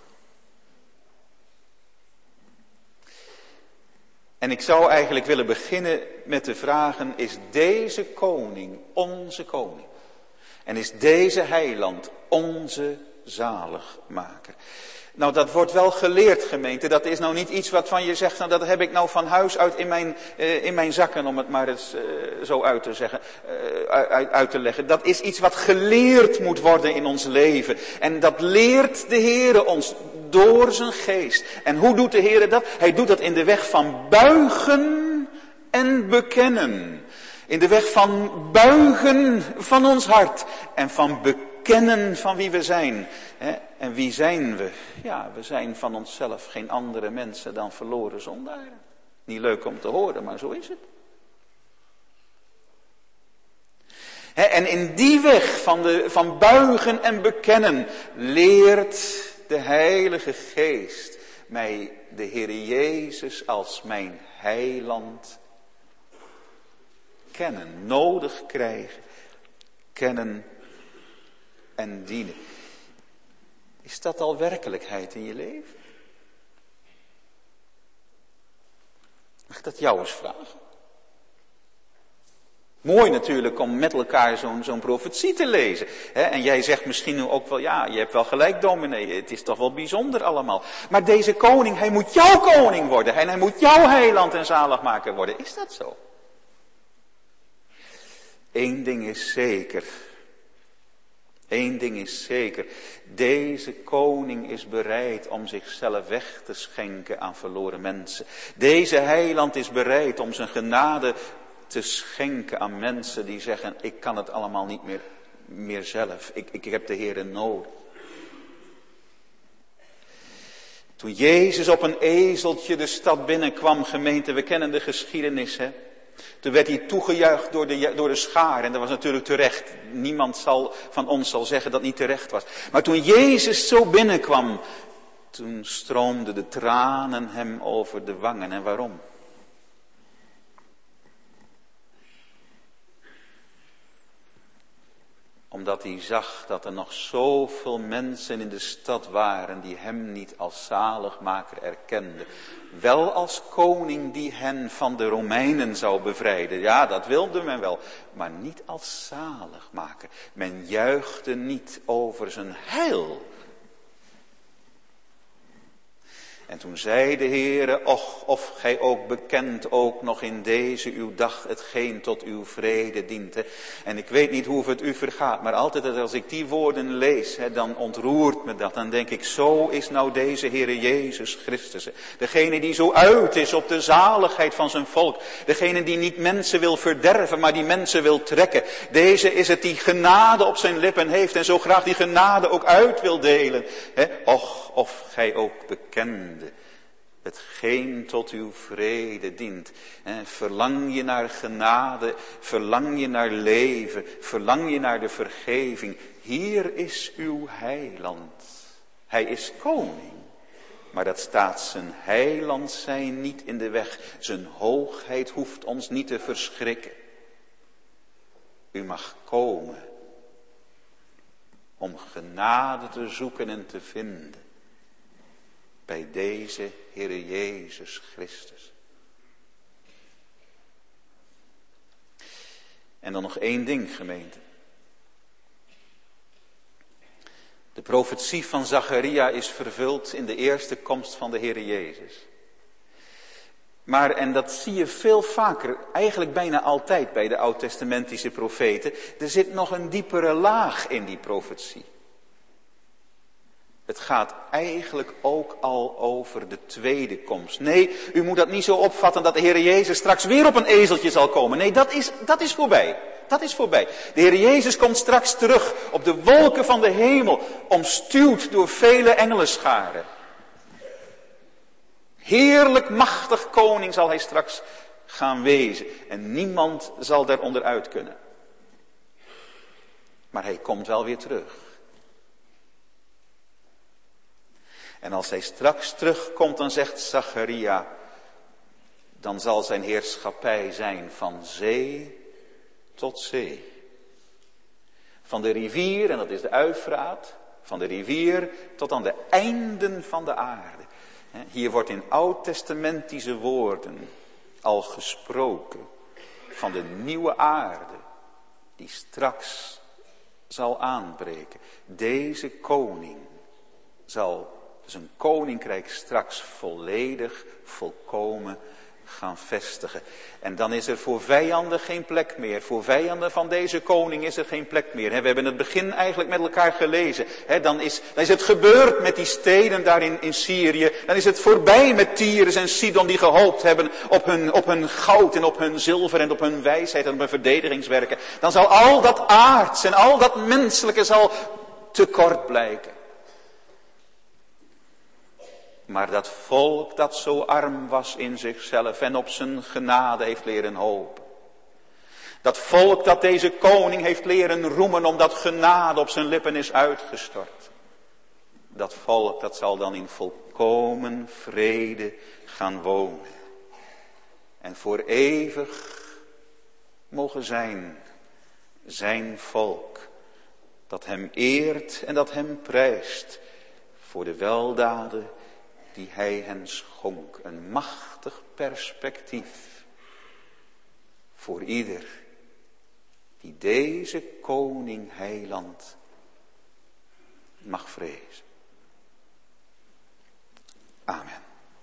En ik zou eigenlijk willen beginnen met de vragen, is deze koning onze koning? En is deze heiland onze zaligmaker? Nou, dat wordt wel geleerd, gemeente. Dat is nou niet iets wat van je zegt, nou, dat heb ik nou van huis uit in mijn, uh, in mijn zakken, om het maar eens uh, zo uit te zeggen, uh, uit, uit te leggen. Dat is iets wat geleerd moet worden in ons leven. En dat leert de Heere ons door zijn geest. En hoe doet de Heere dat? Hij doet dat in de weg van buigen en bekennen. In de weg van buigen van ons hart en van bekennen van wie we zijn. En wie zijn we? Ja, we zijn van onszelf geen andere mensen dan verloren zondaren. Niet leuk om te horen, maar zo is het. En in die weg van, de, van buigen en bekennen leert de Heilige Geest mij de Heer Jezus als mijn heiland kennen, nodig krijgen, kennen en dienen. Is dat al werkelijkheid in je leven? Mag ik dat jou eens vragen? Mooi natuurlijk om met elkaar zo'n zo'n profetie te lezen. He, en jij zegt misschien nu ook wel, ja, je hebt wel gelijk dominee, het is toch wel bijzonder allemaal. Maar deze koning, hij moet jouw koning worden. En hij moet jouw heiland en zaligmaker worden. Is dat zo? Eén ding is zeker. Eén ding is zeker. Deze koning is bereid om zichzelf weg te schenken aan verloren mensen. Deze heiland is bereid om zijn genade te schenken aan mensen die zeggen, ik kan het allemaal niet meer, meer zelf. Ik, ik heb de Heere nodig. Toen Jezus op een ezeltje de stad binnenkwam, gemeente, we kennen de geschiedenis, hè. Toen werd hij toegejuicht door de, door de schaar. En dat was natuurlijk terecht. Niemand zal, van ons zal zeggen dat het niet terecht was. Maar toen Jezus zo binnenkwam, toen stroomden de tranen hem over de wangen. En waarom? Omdat hij zag dat er nog zoveel mensen in de stad waren die hem niet als zaligmaker erkenden. Wel als koning die hen van de Romeinen zou bevrijden. Ja, dat wilde men wel. Maar niet als zaligmaker. Men juichte niet over zijn heil. En toen zei de Heere, och, of gij ook bekent ook nog in deze uw dag hetgeen tot uw vrede dient. Hè. En ik weet niet hoe het u vergaat, maar altijd als ik die woorden lees, hè, dan ontroert me dat. Dan denk ik, zo is nou deze Heere Jezus Christus. Hè. Degene die zo uit is op de zaligheid van zijn volk. Degene die niet mensen wil verderven, maar die mensen wil trekken. Deze is het die genade op zijn lippen heeft en zo graag die genade ook uit wil delen. Hè. Och, of gij ook bekent hetgeen tot uw vrede dient. Verlang je naar genade, verlang je naar leven, verlang je naar de vergeving. Hier is uw heiland. Hij is koning. Maar dat staat zijn heiland zijn niet in de weg. Zijn hoogheid hoeft ons niet te verschrikken. U mag komen om genade te zoeken en te vinden. Bij deze Heere Jezus Christus. En dan nog één ding, gemeente. De profetie van Zacharia is vervuld in de eerste komst van de Heere Jezus. Maar, en dat zie je veel vaker, eigenlijk bijna altijd bij de oud-testamentische profeten, er zit nog een diepere laag in die profetie. Het gaat eigenlijk ook al over de tweede komst. Nee, u moet dat niet zo opvatten dat de Heer Jezus straks weer op een ezeltje zal komen. Nee, dat is, dat is voorbij. Dat is voorbij. De Heer Jezus komt straks terug op de wolken van de hemel, omstuwd door vele engelenscharen. Heerlijk machtig koning zal hij straks gaan wezen. En niemand zal daaronder uit kunnen. Maar hij komt wel weer terug. En als hij straks terugkomt, dan zegt Zacharia, dan zal zijn heerschappij zijn van zee tot zee. Van de rivier, en dat is de Uifraat, van de rivier tot aan de einden van de aarde. Hier wordt in oud-testamentische woorden al gesproken van de nieuwe aarde die straks zal aanbreken. Deze koning zal zijn koninkrijk straks volledig, volkomen gaan vestigen. En dan is er voor vijanden geen plek meer. Voor vijanden van deze koning is er geen plek meer. We hebben het begin eigenlijk met elkaar gelezen. Dan is, dan is het gebeurd met die steden daar in, in Syrië. Dan is het voorbij met Tyrus en Sidon die gehoopt hebben op hun, op hun goud en op hun zilver en op hun wijsheid en op hun verdedigingswerken. Dan zal al dat aards en al dat menselijke zal tekort blijken. Maar dat volk dat zo arm was in zichzelf en op zijn genade heeft leren hopen. Dat volk dat deze koning heeft leren roemen omdat genade op zijn lippen is uitgestort. Dat volk dat zal dan in volkomen vrede gaan wonen. En voor eeuwig mogen zijn, zijn volk, dat hem eert en dat hem prijst voor de weldaden die hij hen schonk. Een machtig perspectief voor ieder die deze koning heiland mag vrezen. Amen.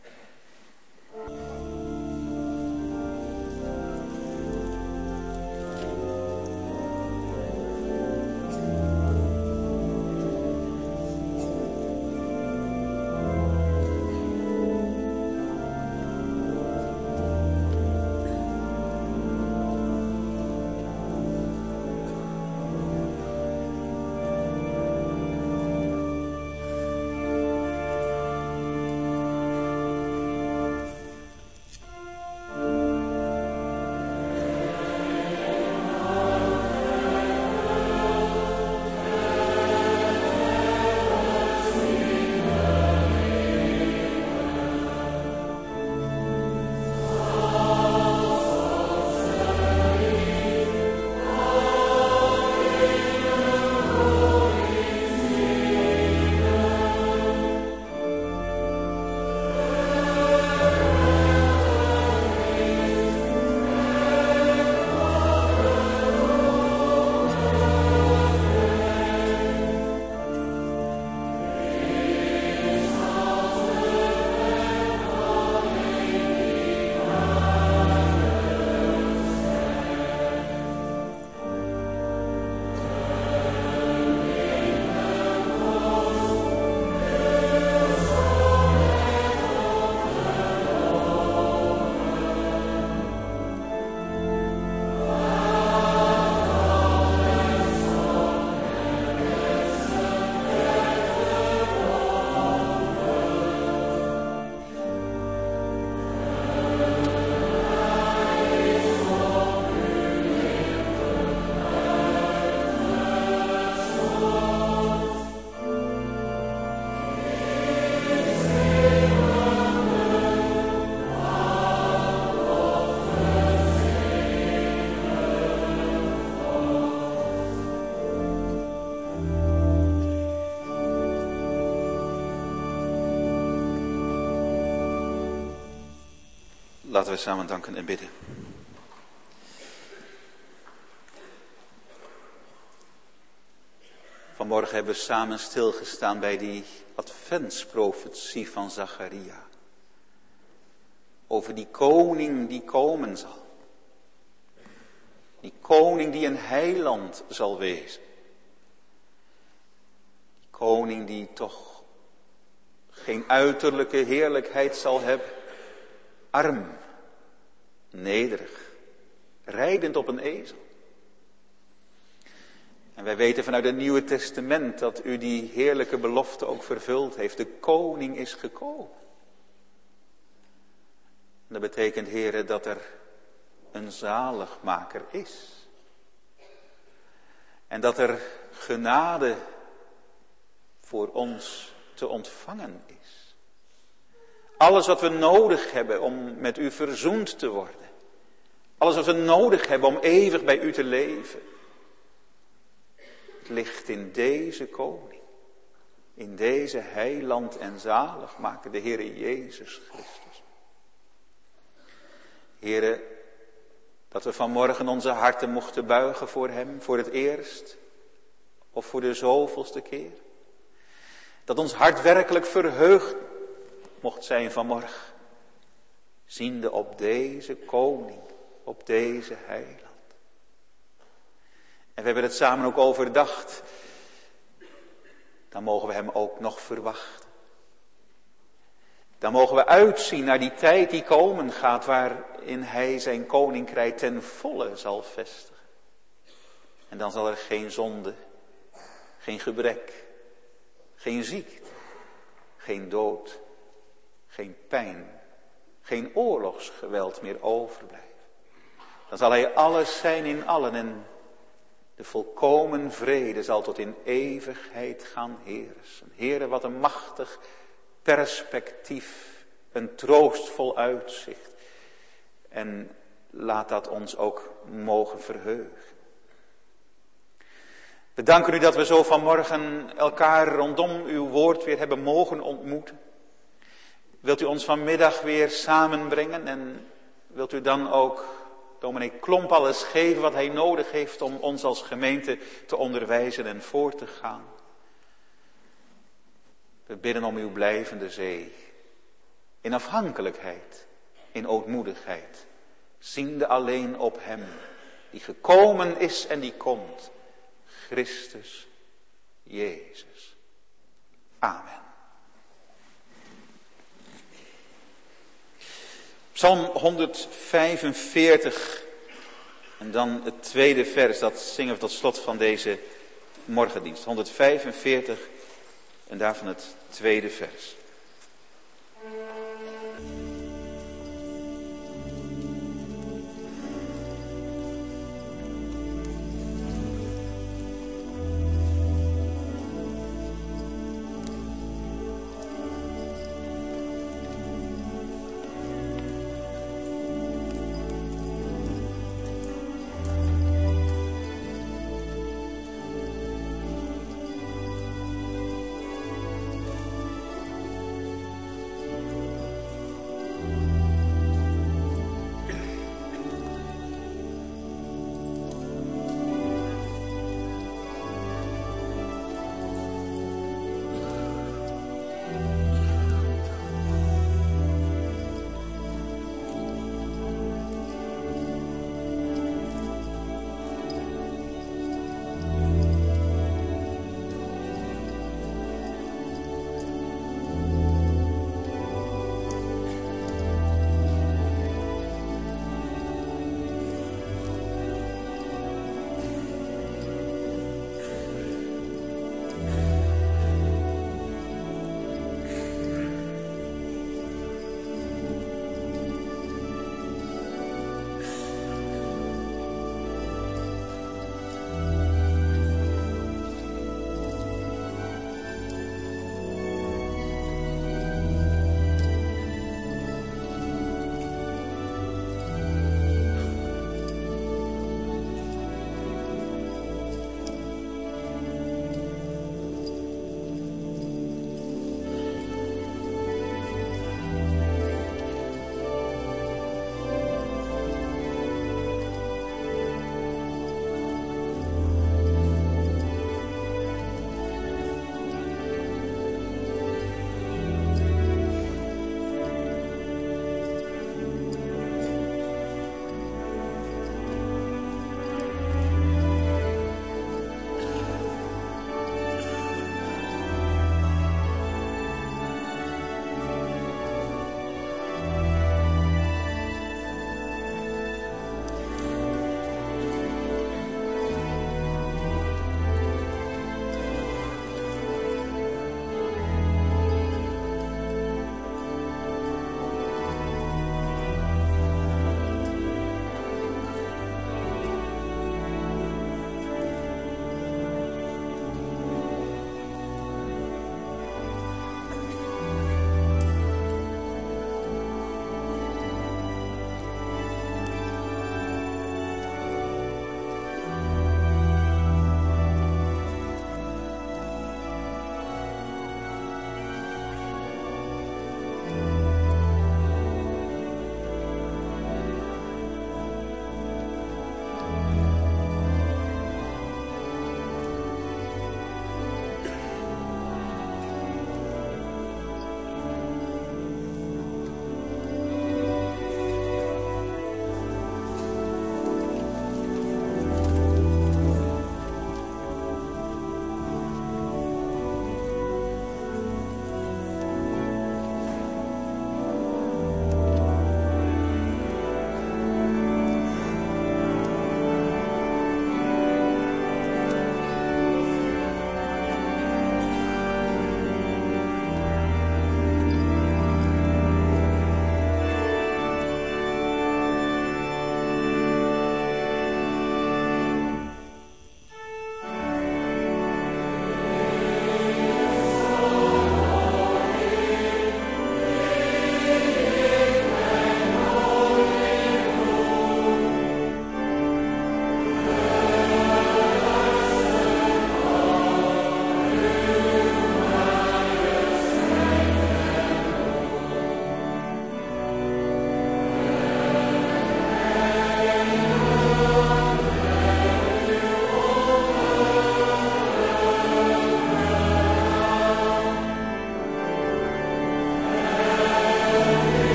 Laten we samen danken en bidden. Vanmorgen hebben we samen stilgestaan bij die adventsprofetie van Zacharia. over die koning die komen zal. Die koning die een heiland zal wezen. Die koning die toch geen uiterlijke heerlijkheid zal hebben. Arm, nederig, rijdend op een ezel. En wij weten vanuit het Nieuwe Testament dat u die heerlijke belofte ook vervuld heeft. De koning is gekomen. Dat betekent, heren, dat er een zaligmaker is. En dat er genade voor ons te ontvangen is. Alles wat we nodig hebben om met u verzoend te worden. Alles wat we nodig hebben om eeuwig bij u te leven. Het ligt in deze koning. In deze heiland en zaligmaker, de Heere Jezus Christus. Heere, dat we vanmorgen onze harten mochten buigen voor hem, voor het eerst of voor de zoveelste keer. Dat ons hart werkelijk verheugd mocht zijn vanmorgen, ziende op deze koning, op deze heiland. En we hebben het samen ook overdacht, dan mogen we hem ook nog verwachten. Dan mogen we uitzien naar die tijd die komen gaat, waarin hij zijn koninkrijk ten volle zal vestigen. En dan zal er geen zonde, geen gebrek, geen ziekte, geen dood, geen pijn, geen oorlogsgeweld meer overblijven. Dan zal hij alles zijn in allen en de volkomen vrede zal tot in eeuwigheid gaan heersen. Heere, wat een machtig perspectief, een troostvol uitzicht. En laat dat ons ook mogen verheugen. We danken u dat we zo vanmorgen elkaar rondom uw woord weer hebben mogen ontmoeten. Wilt u ons vanmiddag weer samenbrengen en wilt u dan ook dominee Klomp alles geven wat hij nodig heeft om ons als gemeente te onderwijzen en voor te gaan. We bidden om uw blijvende zegen. In afhankelijkheid, in ootmoedigheid, ziende alleen op hem, die gekomen is en die komt, Christus Jezus. Amen. Psalm honderdvijfenveertig en dan het tweede vers, dat zingen we tot slot van deze morgendienst. honderdvijfenveertig en daarvan het tweede vers.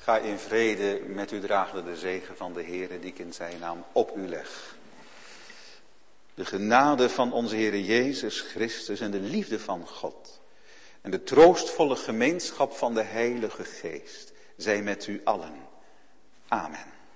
Ga in vrede met u dragen de zegen van de Heere die ik in zijn naam op u leg. De genade van onze Heere Jezus Christus en de liefde van God en de troostvolle gemeenschap van de Heilige Geest zij met u allen. Amen.